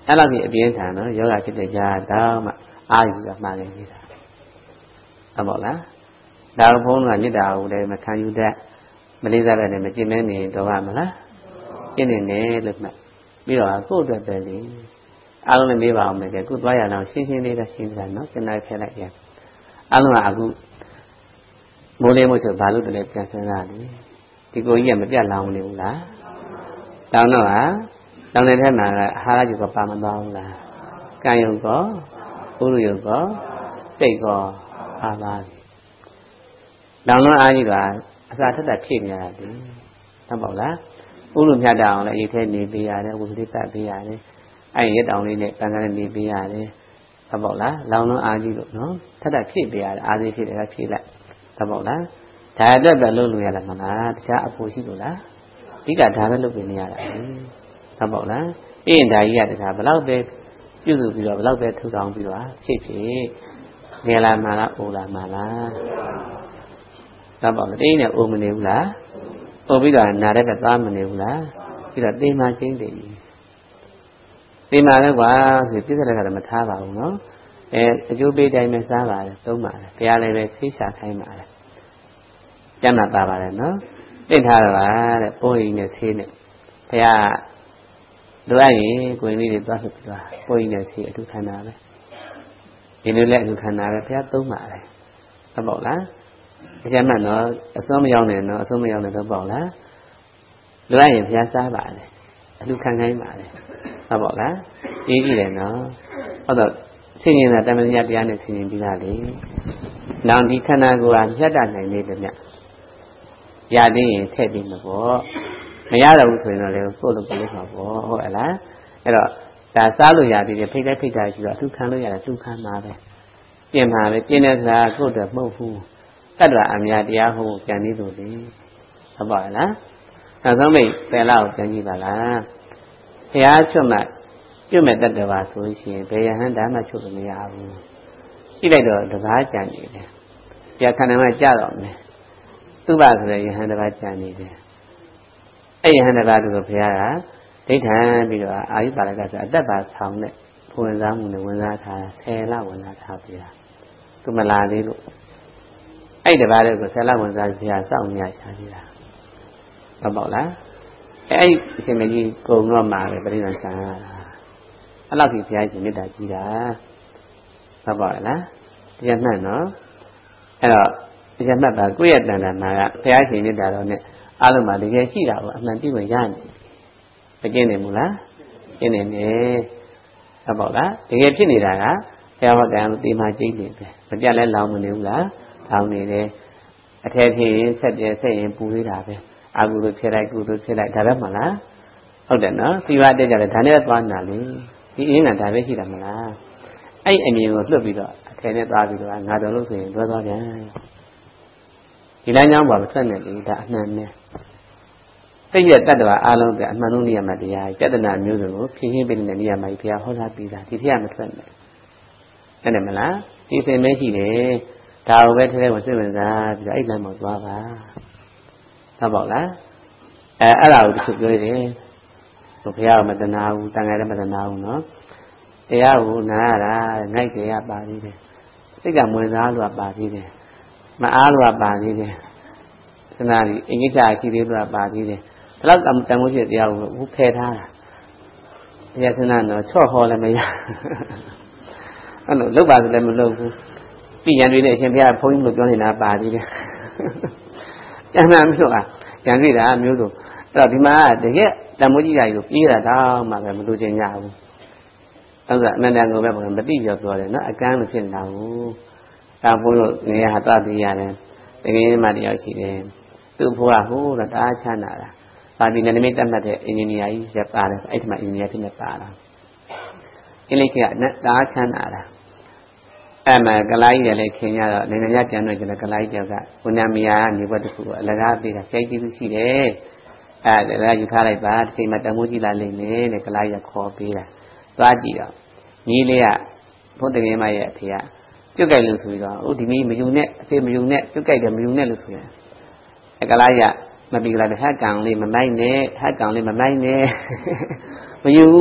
[SPEAKER 1] အဲ့လောက်ကြီးအပြင်းထန်နော်ယောဂဖြစ်တဲ့ကြားတော့မှအာယူကမှားနေနေတာဟုတ်ပါလားဒါဘုန်းကမေတ္တာကိုလည်းမခံယူတတ်မလေးစားတဲ့နဲ့မကျင့်မဲနေတော့ပါမလားကျင့်နေတယ်လို့မှတ်ပြီးတော့ကိုယ့်အတွက်ပဲလေအားလုံးလည်းမေးပါအောင်မယ်ကဲခုသွားရအောင်ရှင်းရှင်းလေးတော့ရှင်းပြနော်ကျန်တိုင်းဖျက်လိုက်ရအားလုံးကအခုမိုးလေးမို့ဆိုဘာလို့တလဲပြန်စဉ်းစားလေဒီကိုကြီးကမပြတ်လောင်နေဘူးလားတောင်းတော့ဟာတောင်းတဲ့ထဲမှာအာဟာရယူကပါမသွားဘူးလားကံယုတ်ကောဥရယုတ်ကောစိတ်ကောပါပါပြီတောင်းတော့အားကြီးကအစာထက်တက်ဖြစ်နေရတာလေဟုတ်ပါလားဥရမြတ်တာအောင်လည်းအေးထဲနေပေးရတယ်ဝိပရိပတ်ပေးရတယ်အဲ့ရတောင်းလေးနဲ့ပန်းကလေးနေပေးရတယ်ဟုတ်ပါလားလောင်တော့အားကြီးလို့နော်ထက်တက်ဖြစ်ပေးရတယ်အားသေးဖြစ်တယ်ကဖြည့်လိုက်ဟုတ်ပါလားဒါအတွက်ပဲလုပ်လို့ရလားမလားတခြားအဖို့ရှိလို့လားအဓိကဒါပဲလုပ်ပေးနေရတာဟုတ်ပါလားအေးဒါကြီးကတခြားဘလောက်ပဲပြုစုပြီးတော့ဘလောက်ပဲထူထောင်ပြီးတော့ဖြစ်ဖြစ်ငယ်လာမှလားအိုလာမှလားဟုတ်ပါလားတင်းနဲ့အိုမနေဘူးလားအိုပြီးတော့နာတဲ့ကသားမနေဘူးလားပြီးတော့တင်းမှချင်းတယ်တင်းမှလည်းကွာဆိုပြည့်စက်လည်းကတော့မထားပါဘူးနော်အဲအကျိုးပေးတိုင်းပဲစားပါတယ်သုံးပါတယ်ဘုရားလည်းပဲဆိတ်ရှာခိုင်းပါတယ်ကျမ်းမှာပါပါတယ်နော်သိထားတော့ပါတဲ့ပိုးရင်နဲ့ဆေးနဲ့ဘုရားလိုအပ်ရင်ကိုယ်လေးတွေသွားဆိုပြီးတော့ပိုးရင်နဲ့ဆေးအထုခံတာပဲဒီလိုလည်းအထုခံတာပဲဘုရားသုံးပါတယ်ဟုတ်ပါ့လားအကျမ်းမှန်တော့အစွမ်းမရောက်နဲ့နော်အစွမ်းမရောက်နဲ့တော့ပေါ့လားလိုအပ်ရင်ဘုရားစားပါတယ်အထုခံခိုင်းပါတယ်ဟုတ်ပါ့လားအေးကြည့်တယ်နော်ဟုတ်တော့ဆင်းရဲတာတမန်တရားနဲ့ဆင်းရဲပြီးသားလေနောက်ဒီခန္ဓာကိုယ်ဟာမြတ်တနိုင်နေတယ်မြတ်ရသေးရင်ထည့်ပြီးမှာပေါ့မရတော့ဘူးဆိုရင်တော့လေကိုယ့်လိုကိုယ်လေးမှာပေါ့ဟုတ်လားအဲ့တော့ဒါစားလို့ရသေးတယ်ဖိတ်တဲ့ဖိတ်တာရှိတော့အထုခံလို့ရတယ်သူခံမှာပဲပြင်မှာပဲပြင်တဲ့ဆိုတာကိုယ့်အတွက်မဟုတ်ဘူးတတ္တဝအမြတ်တရားဟောကြံနေလို့လေဟုတ်ပါလားနောက်ဆုံးမိတ်ပယ်လောက်ပြန်ကြည့်ပါလားဘုရားချွတ်မှပြုတ်မဲ့တတ္တဝါဆိုရှင်ဘယ်ယဟန်ဓမ္မချုပ်လို့မရဘူးကြည့်လိုက်တော့တကားကြံနေတယ်ပြခန္ဓာမှာကြတော့မယ်သူ့ဘာဆိုတဲ့ယဟန်တစ်ပါးကြံနေတယ်အဲ့ယဟန်တစ်ပါးကိုဘုရားကဒိဋ္ဌံပြီးတော့အာယုပါဠကဆိုအတ္တပါဆောင်တဲ့ဝင်စားမှုနဲ့ဝင်စားထားဆယ်လဝင်စားထားပြီလားသူမလာသေးလို့အဲ့တစ်ပါးတွေကိုဆယ်လဝင်စားဘုရားစောင့်နေရရှာသေးတာဟုတ်ပါ့လားအဲ့အရှင်မကြီးကုံတော့မှာပဲပြိဋ္ဌာန်ဆံရတာအဲ့လောက်ကြီးဘုရားရှင်မေတ္တာကြီးတာဟုတ်ပါ့လားတရားမှန်နော်အဲ့တော့တရားမှတ်ပါကိုယ့်ရဲ့တဏ္ဍာမှာကဘုရားရှင်မေတ္တာတော်နဲ့အားလုံးမှာတကယ်ရှိတာကိုအမှန်သိဝင်ရနေမကျင်းနေဘူးလားကျင်းနေတယ်ဟုတ်ပါ့လားတကယ်ဖြစ်နေတာကဘုရားဟောတယ်ဒီမှာကျင်းနေတယ်မပြတ်လဲလောင်မနေဘူးလားထောင်နေတယ်အထက်ဖြစ်ရင်ဆက်ပြဲဆက်ရင်ပူသေးတာပဲအာကုသို့ဖြစ်လိုက်ကုသို့ဖြစ်လိုက်ဒါပဲမလားဟုတ်တယ်နော်သီဝတက်ကြတယ်ဒါနဲ့သွားနာလေဒီအင်းကဒါပဲရှိတာမလားအဲ့အမြင်ကိုလွတ်ပြီးတော့အထက်နဲ့သွားပြီးတော့ငါတော်လို့ဆိုရင်တွဲသွားပြန်ဒီလမ်းကြောင်းပေါ်မထွက်နဲ့လေဒါအမှန်နဲ့သိရတတ်တော်အားလုံးကအမှန်ဆုံးနေရာမှာတရားပြဿနာမျိုးစုံကိုဖြည့်ရှင်းပေးနေတဲ့နေရာမှာဘုရားဟောထားပြီးသားဒီထက်မထွက်နဲ့အဲ့ဒါမလားဒီစင်မဲရှိတယ်ဒါကိုပဲထဲထဲမှာစိတ်ဝင်စားပြီးတော့အဲ့လမ်းမှာသွားပါဟုတ်ပါ့လားအဲအဲ့ဒါကိုသူပြောတယ်ဘုရားကမတနာဘူးတန်ခါလည်းမတနာဘူးနော်တရားကိုနားရတာငိုက်တယ်ရပါသေးတယ်စိတ်ကမဝင်စားလို့ပါသေးတယ်မအားလို့ပါသေးတယ်သနာကြီးအင်္ဂိတရှိသေးလို့ပါသေးတယ်ဘလောက်တန်မိုးဖြစ်တရားကိုဟိုဖယ်ထားတာတရားသနာတော့ချော့ဟောလည်းမရအဲ့လိုလုပ်ပါဆိုလည်းမလုပ်ဘူးပြည်ရန်တွေနဲ့အရှင်ဘုရားဘုန်းကြီးတို့ပြောနေတာပါသေးတယ်ကျန်တာမျိုးอ่ะကျန်သေးတာမျိုးဆိုအဲ့တော့ဒီမှာတကယ်တန်မိုးကြီးကြီးကိုပြေးတာတော့မှပဲမလို့ချင်ကြဘူးဟုတ်ကဲ့အနန္တကိုပဲမတိပြောပြောတယ်နော်အကန်းမဖြစ်နေတာဘူးဒါဘုန်းတို့ငယ်ဟာသွားပြီးရတယ်တကယ်မှတရားရှိတယ်သူ့ဘုရားဟိုးတော့တအားချမ်းသာတာပါတီနယ်နိမိတ်တတ်မှတ်တဲ့အင်ဂျင်နီယာကြီးရပါတယ်အဲ့ဒီမှာအင်ဂျင်နီယာဖြစ်နေပါတာအင်းလေးကတအားချမ်းသာတာအဲ့မှာကလာကြီးလည်းခင်ရတော့နိုင်ငံခြားပြန်တော့ကျတော့ကလာကြီးတယောက်ကဝန်နာမယာကနေဘက်တစ်ခုအလကားပေးတာစိတ်ကြည့်လို့ရှိတယ်အဲ့ဒါယူထားလိုက်ပါဒီချိန်မှာတမိုးကြီးလာလိမ့်မယ်တဲ့ကလာကြီးကခေါ်ပေးတာသွားကြည့်တော့ညီလေးကဘုဒ္ဓဂင်းမရဲ့အဖေကပြုတ်ကြိုက်လို့ဆိုပြီးတော့ဥဒီမီမယူနဲ့အဖေမယူနဲ့ပြုတ်ကြိုက်တယ်မယူနဲ့လို့ဆိုရင်အကလာကြီးကမပြီးကြလားဟက်ကောင်လေးမမိုက်နဲ့ဟက်ကောင်လေးမမိုက်နဲ့မယူဘူး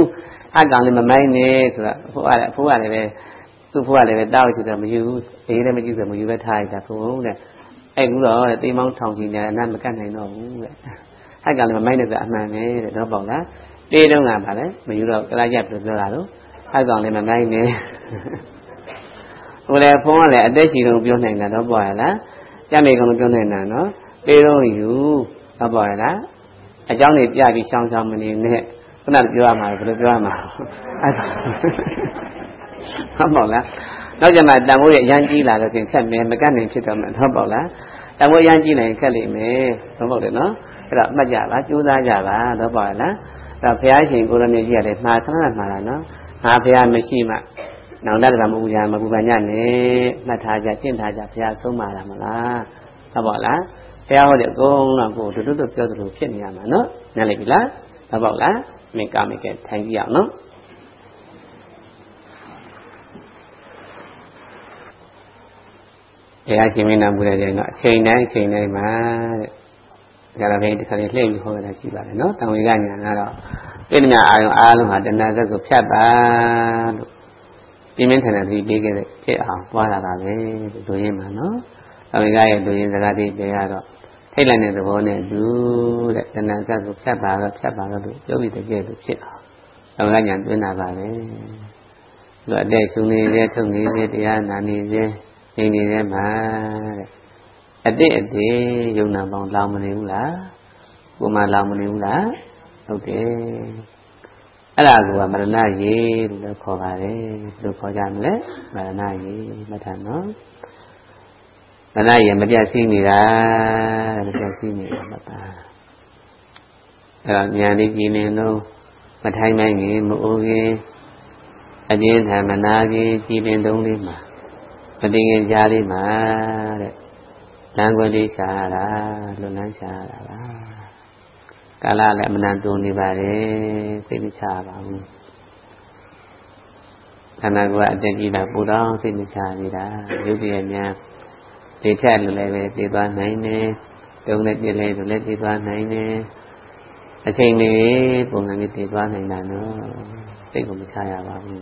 [SPEAKER 1] အကောင်လည်းမမိုင်းနဲ့ဆိုတော့ဖိုးရတယ်ဖိုးရတယ်ပဲသူ့ဖိုးရတယ်ပဲတောက်ချင်တယ်မယူဘူးအေးလည်းမကြည့်ဆိုမယူပဲထားလိုက်တာဘုံတဲ့အဲ့ကူတော့တေးမောင်းထောင်ကြည့်နေတယ်နားမကတ်နိုင်တော့ဘူးတဲ့အကောင်လည်းမမိုင်းနဲ့ဆိုအမှန်ပဲတဲ့တော့ပေါ့လားတေးတော့ငါပါလေမယူတော့ကလာကြပြောတာလို့အကောင်လည်းမမိုင်းနဲ့ဟိုလေဖုန်းကလည်းအသက်ရှိတော့ပြောနိုင်တာတော့ပေါ့ရလားကြမ်းနေကောင်ပြောနိုင်တာနော်တေးတော့ယူတော့ပေါ့ရလားအเจ้าနေပြပြီးရှောင်းရှောင်းမနေနဲ့ခုနကပြောရမှာဘယ်လိုပြောရမှာအဲ့ဒါဟုတ်ပါလားနောက်ကျမှတန်ဖိုးရရမ်းကြီးလာလို့ခင်ခက်မယ်မကတ်နိုင်ဖြစ်တော့မှဟုတ်ပါလားတန်ဖိုးရမ်းကြီးနိုင်ခက်လိမ့်မယ်ဟုတ်ပါတယ်နော်အဲ့တော့မှတ်ကြပါကြိုးစားကြပါတော့ပါလားအဲ့တော့ဘုရားရှင်ကိုရမေကြီးကလည်းမှားခဏမှားတာနော်ငါဘုရားမရှိမှနောင်တတမပူကြမပူပန်ညနဲ့မှတ်ထားကြကျင့်ထားကြဘုရားဆုံးပါလားမလားဟုတ်ပါလားဘုရားဟောတဲ့အကုန်လုံးကိုတူတူတူပြောသလိုဖြစ်နေရမှာနော်နားလည်ပြီလားဟုတ်ပါလားမင်းကမကဲထိုင်ကြည့်အောင်နော်ဘုရားရှင်မင်းနာမူတဲ့တဲ့နော်အချိန်တိုင်းအချိန်တိုင်းမှာတဲ့ဒါလည်းပဲဒီခါလေးလှည့်ပြီးဟောရတာရှိပါတယ်နော်တံဝေကညာကတော့ပြိဋ္ဌာအာယုံအားလုံးဟာတဏှာဇက်ကိုဖြတ်ပါလို့ပြင်းပြင်းထန်ထန်သတိပေးခဲ့တဲ့ဖြစ်အောင်သွားလာတာပဲလူရင်းမှာနော်တံဝေကရဲ့လူရင်းစကားတွေပြောရတော့ထိတ်လန့်တဲ့သဘောနဲ့လူတဲ့တဏှာဇက်ကိုဖြတ်ပါတော့ဖြတ်ပါတော့လို့ပြောပြီးတကယ်လို့ဖြစ်အောင်တံဝေကညာတွင်းတာပါပဲလူအတဲ့ရှုံနေတဲ့ထုတ်နေတဲ့တရားနာနေစေနေနေတဲ့မှာတဲ့အတိတ်အတိယုံနာပေါင်းလောင်မနေဘူးလားကိုမလောင်မနေဘူးလားဟုတ်တယ်အဲ့ဒါကမရဏရေလို့လည်းခေါ်ပါတယ်ဘယ်လိုခေါ်ကြမလဲမရဏရေမထမ်းနော်မရဏရေမပြတ်စီးနေတာမပြတ်စီးနေတာမပါအဲ့တော့ဉာဏ်လေးကြည်နေလို့မထိုင်နိုင်ရင်မအိုးခင်အပြင်းထန်မနာခင်ကြည်ပင်တုံးလေးမှာမတင်ခင်ကြားလေးမှာတဲ့လမ်းခွဲလေးရှားတာလွန်လန်းရှားတာပါကာလလည်းအမှန်တူနေပါတယ်စိတ်မချပါဘူးခန္ဓာကိုယ်ကအတက်ကြီးတာပူတော့စိတ်မချနေတာရုပ်ရည်များဒီထက်လည်းပဲသိသွားနိုင်တယ်တုံးနဲ့ပြည့်လဲဆိုလည်းသိသွားနိုင်တယ်အချိန်လေးပုံစံလေးသိသွားနိုင်တာနော်စိတ်ကိုမချရပါဘူး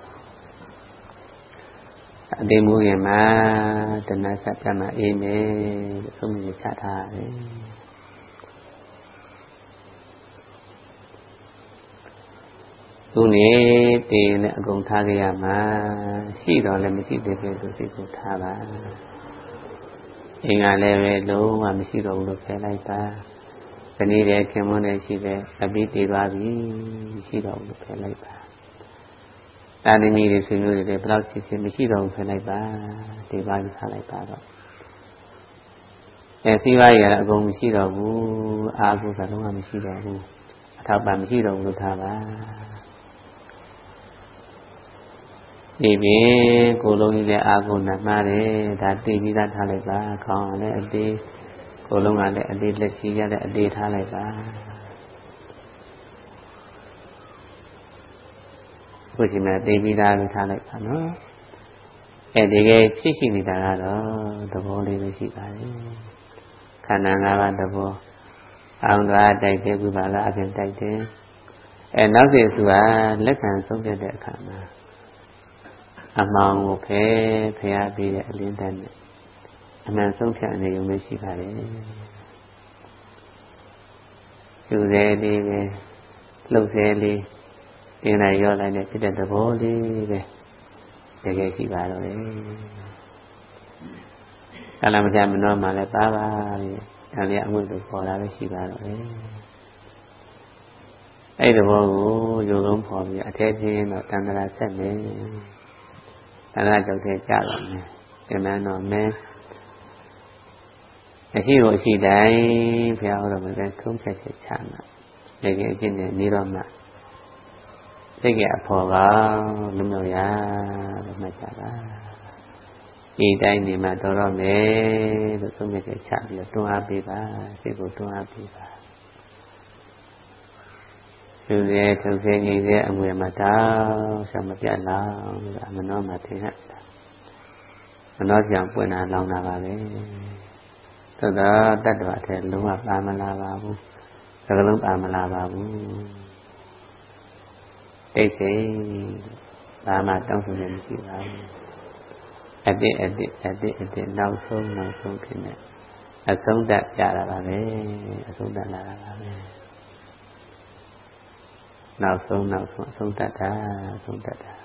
[SPEAKER 1] အတိမူရင်မှာတဏှာဆက်ပြမှာအေးမယ်လို့ဆုံးဖြတ်ချထားတယ်သူနေတည်နဲ့အကုန်ထားကြရမှာရှိတော့လည်းမရှိသေးဘူးသူစိတ်ကိုထားပါအင်္ဂါလည်းပဲလုံးဝမရှိတော့ဘူးလို့ဖယ်လိုက်ပါဇနီးလည်းခင်မွန်းလည်းရှိတယ်အပြီးတည်သွားပြီရှိတော့ဘူးလို့ဖယ်လိုက်ပါတာသမီတွေဆွေမျိုးတွေလည်းဘယ်တော့ဖြစ်ဖြစ်မရှိတော့ဘူးဖယ်လိုက်ပါဒီပါးကြီးထားလိုက်ပါတော့အဲစီးပွားရေးကတော့အကုန်မရှိတော့ဘူးအာဟုကလုံးဝမရှိတော့ဘူးအထောက်ပံ့မရှိတော့ဘူးလို့ထားပါဒီပြင်ကိုယ်လုံးကြီးလည်းအာဟုနဲ့မှားတယ်ဒါတည်ပြီးသားထားလိုက်ပါခေါင်းလည်းအသေးကိုယ်လုံးကလည်းအသေးလက်ရှိရတဲ့အသေးထားလိုက်ပါကိုယ်စီမှာသိပြီးသားပဲထားလိုက်ပါနော်အဲဒီကဖြစ်ရှိနေတာကတော့သဘောလေးပဲရှိပါတယ်ခန္ဓာ၅ပါးသဘောအောင်သွားတိုက်တယ်ကုပါလားအပြင်တိုက်တယ်အဲနောက်စီသူကလက်ခံဆုံးဖြတ်တဲ့အခါမှာအမှန်ကိုဖယ်ဖယ်ရပြီးတဲ့အလင်းတန်းနဲ့အမှန်ဆုံးဖြတ်နေုံပဲရှိပါတယ်ယူသေးလေးပဲလှုပ်သေးလေးတင်လိုက်ရောလိုက်နဲ့ဖြစ်တဲ့သဘောလေးပဲတကယ်ရှိပါတော့လေကာလမချမနှောမှလည်းပါပါပြီဒါလေးအမှုတွေပေါ်လာပဲရှိပါတော့လေအဲ့ဒီဘောကိုရုံလုံးပေါ်ပြီးအထက်ချင်းတော့တန်တရာဆက်မယ်တန်တရာကြောက်တဲ့ကြတော့မယ်ဒီမှန်တော့မယ်အရှိကိုအရှိတိုင်းဘုရားဟောတော်မူတဲ့ထုံးဖြတ်ချက်ချမှာတကယ်အချင်းနဲ့နေတော့မှစိတ်ကအဖော်ကလွတ်မြောက်ရလို့မှတ်ကြပါဒီတိုင်းနေမှတော်တော့မယ်လို့သုံးမြတ်ချပြီးတော့တွန်းအားပေးပါစိတ်ကိုတွန်းအားပေးပါသူရဲ့ထုတ်စေကြီးရဲ့အငွေမှာတောင်းဆက်မပြတ်လောင်းလို့မနှောမှာထင်ဟပ်တာမနှောကြောင်ပွင့်လာလောင်းတာပါပဲသို့တော့တတ္တဝါထဲလုံးဝပါမလာပါဘူးသကလုံးပါမလာပါဘူးတိတ်စိတ်ဘာမှတောင်းဆိုနေမရှိပါဘူးအတိအတိအတိအတိနောက်ဆုံးနောက်ဆုံးဖြစ်နေအဆုံးသတ်ကြတာပါပဲအဆုံးသတ်လာတာပါပဲနောက်ဆုံးနောက်ဆုံးအဆုံးသတ်တာအဆုံးသတ်တာ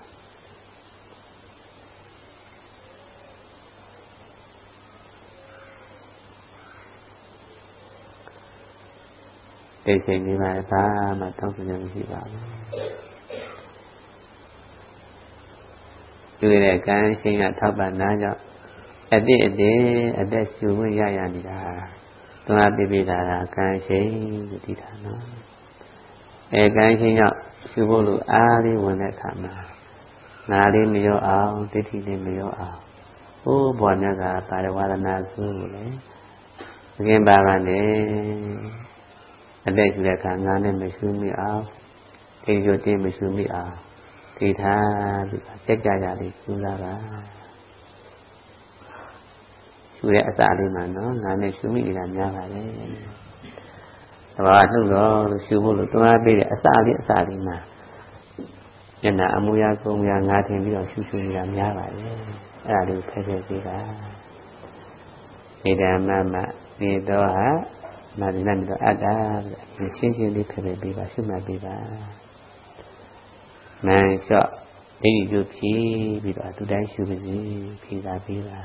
[SPEAKER 1] တိတ်စိတ်နေပါဘာမှတောင်းဆိုနေမရှိပါဘူးတွေ့တဲ့ကံရှင်ကထောက်ပံ့နာကြောင့်အတိအတိအသက်ရှူခွင့်ရရနေတာတွန်းအားပေးပေးတာကံရှင်ကိုသိတာနော်အဲကံရှင်ကြောင့်ရှူဖို့လို့အားလေးဝင်တဲ့အခါမှာနာလေးမရောအောင်ဒိဋ္ဌိလေးမရောအောင်ဟိုးဘောမြတ်ကပါရဝါဒနာစုကိုလေမကင်ပါကနေအသက်ရှူတဲ့အခါငါနဲ့မရှူမိအောင်ဒီလိုတင်းမရှူမိအောင်ဒီထားပြီးကြက်ကြရလေးရှူလာပါရှူတဲ့အစာလေးမှာနော်ငါနဲ့ရှူမိနေတာများပါလေတဘာနှုတ်တော့လို့ရှူဖို့လို့တွန်းအားပေးတဲ့အစာလေးအစာလေးမှာညနာအမူအရာကုံရငါထင်ပြီးတော့ရှူရှူနေတာများပါလေအဲ့ဒါလေးဖဲဖဲပေးတာနေဓမ္မမနေတော့ဟာနာဒီနဲ့တော့အတ္တရှင်းရှင်းလေးဖဲဖဲပေးပါရှုမှတ်ပေးပါမန်လျှော့ဒိဋ္ဌိကျုပ်ဖြီးပြီးတော့သူတိုင်းရှုပါစေဖြေသာပေးပါ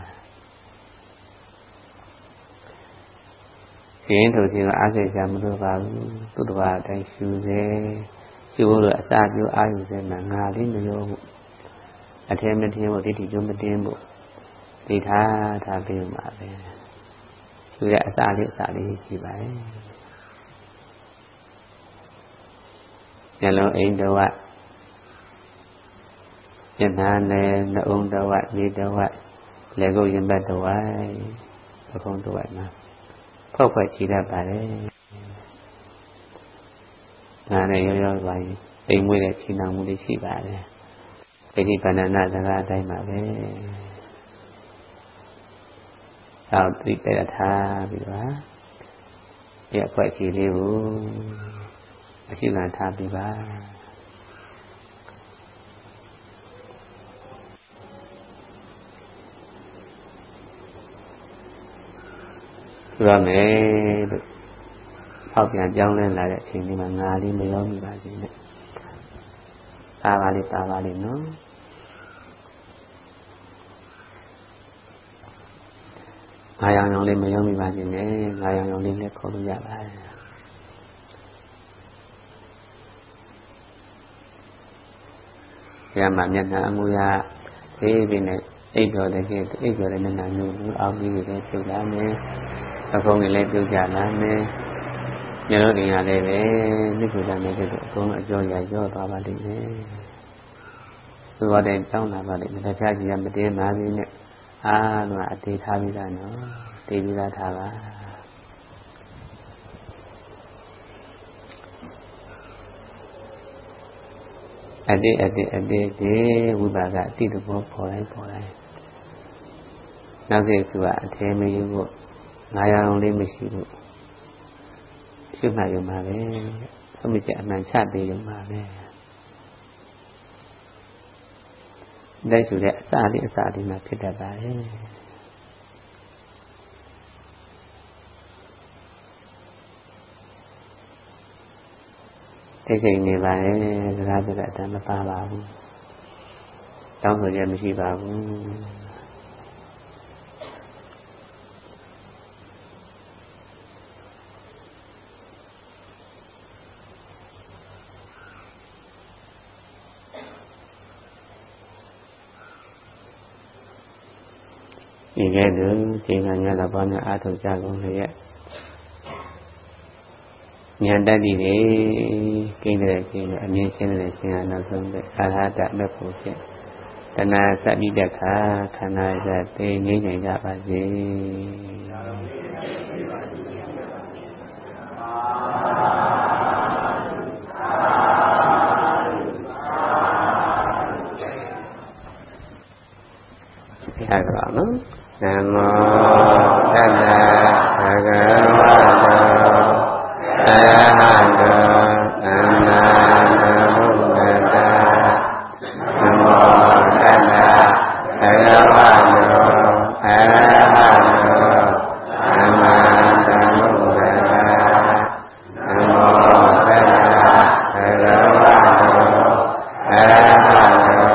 [SPEAKER 1] ရှင်တို့စီကအားစိတ်ကြမလို့ပါဘူးသူ့တဘာအတိုင်းရှုစေရှုဖို့လို့အစာပြိုးအာယုစေမှာငါလေးမရောဘူးအထဲမတင်းဖို့ဒိဋ္ဌိကျုံမတင်းဖို့ဒီထားထားပေးမှာပဲရှုတဲ့အစာလေးအစာလေးရှိပါတယ်ဉာဏ်လုံးအိမ်တော်ယနာနဲ့နှုံးတဝတ်မြေတဝတ်လေကုတ်ရင်ဘတ်တဝတ်ပကုံးတဝတ်မှာဖောက်ဖွက်ချီတတ်ပါလေဒါနဲ့ရောရောပါရင်အိမ်မွေးတဲ့ချီနှောင်မှုလေးရှိပါတယ်ဒိဋ္ဌိပဏ္ဏနာစကားအတိုင်းပါပဲအောက်တိပရထားပြီးတော့ဒီအဖွက်ချီလေးကိုအရှိခံထားပြီးပါဆိုရမယ်လို့ဖောက်ပြန်ပြောင်းလဲလာတဲ့အချိန်လေးမှာငါလေးမရောမိပါစေနဲ့ပါပါလေးပါပါလေးနော်ငါရောင်ရောင်လေးမရောမိပါစေနဲ့ငါရောင်ရောင်လေးလည်းခေါ်လို့ရပါတယ်ရမှာမျက်နှာအမူအရာသေးပြီးနဲ့အိပ်တော်တဲ့ကျအိပ်တော်တဲ့မျက်နှာမျိုးအောက်ကြီးတွေလည်းပြုတ်လာမယ်အခုံးတွေလည်းပြုတ်ကြလာမယ်ညလုံးတင်ရလည်းပဲနိဗ္ဗာန်နဲ့ကျတော့အကုန်အကျော်ရရောသွားပါလိမ့်မယ်သူတော်တဲ့တောင်းလာပါလိမ့်မယ်တရားကြီးကမတင်းပါသေးနဲ့အားလုံးအသေးထားပြီးသားနော်တေးပြီးသားထားပါအတိအတိအတိဒီဝိပါကအတိတဘောပေါ်လိုက်ပေါ်လိုက်နောက်စိတ်စုကအထဲမယူဖို့ငါရအောင်လေးမရှိဘူးရှုမှတ်ရုံပါပဲသုံးမချက်အမှန်ချပေးရုံပါပဲလက်ရှုတဲ့အစာလေးအစာလေးမှဖြစ်တတ်ပါတယ်တိတ်ဆိတ်နေပါလေစကားပြောတဲ့အတမ်းမပါပါဘူးတောင်းဆိုရမရှိပါဘူးဒီကဲတော့ချိန်ကညလာပေါင်းနဲ့အားထုတ်ကြကုန်လေရဲ့ဉာဏ်တတ်ပြီးလေကိန်းတဲ့ကိန်းအမြင်ရှင်းတဲ့ရှင်းရနောက်ဆုံးတဲ့အာဟာတမဲ့ဖို့ဖြစ်တဏှာစပ်ပြီးတဲ့ခါခန္ဓာစပ်သိငြိမ့်နိုင်ကြပါစေဒီဟာကတော့နော်နမောတတ္တဘဂဝတောအရဟတောသမ္မာသမ္ဗုဒ္ဓပါ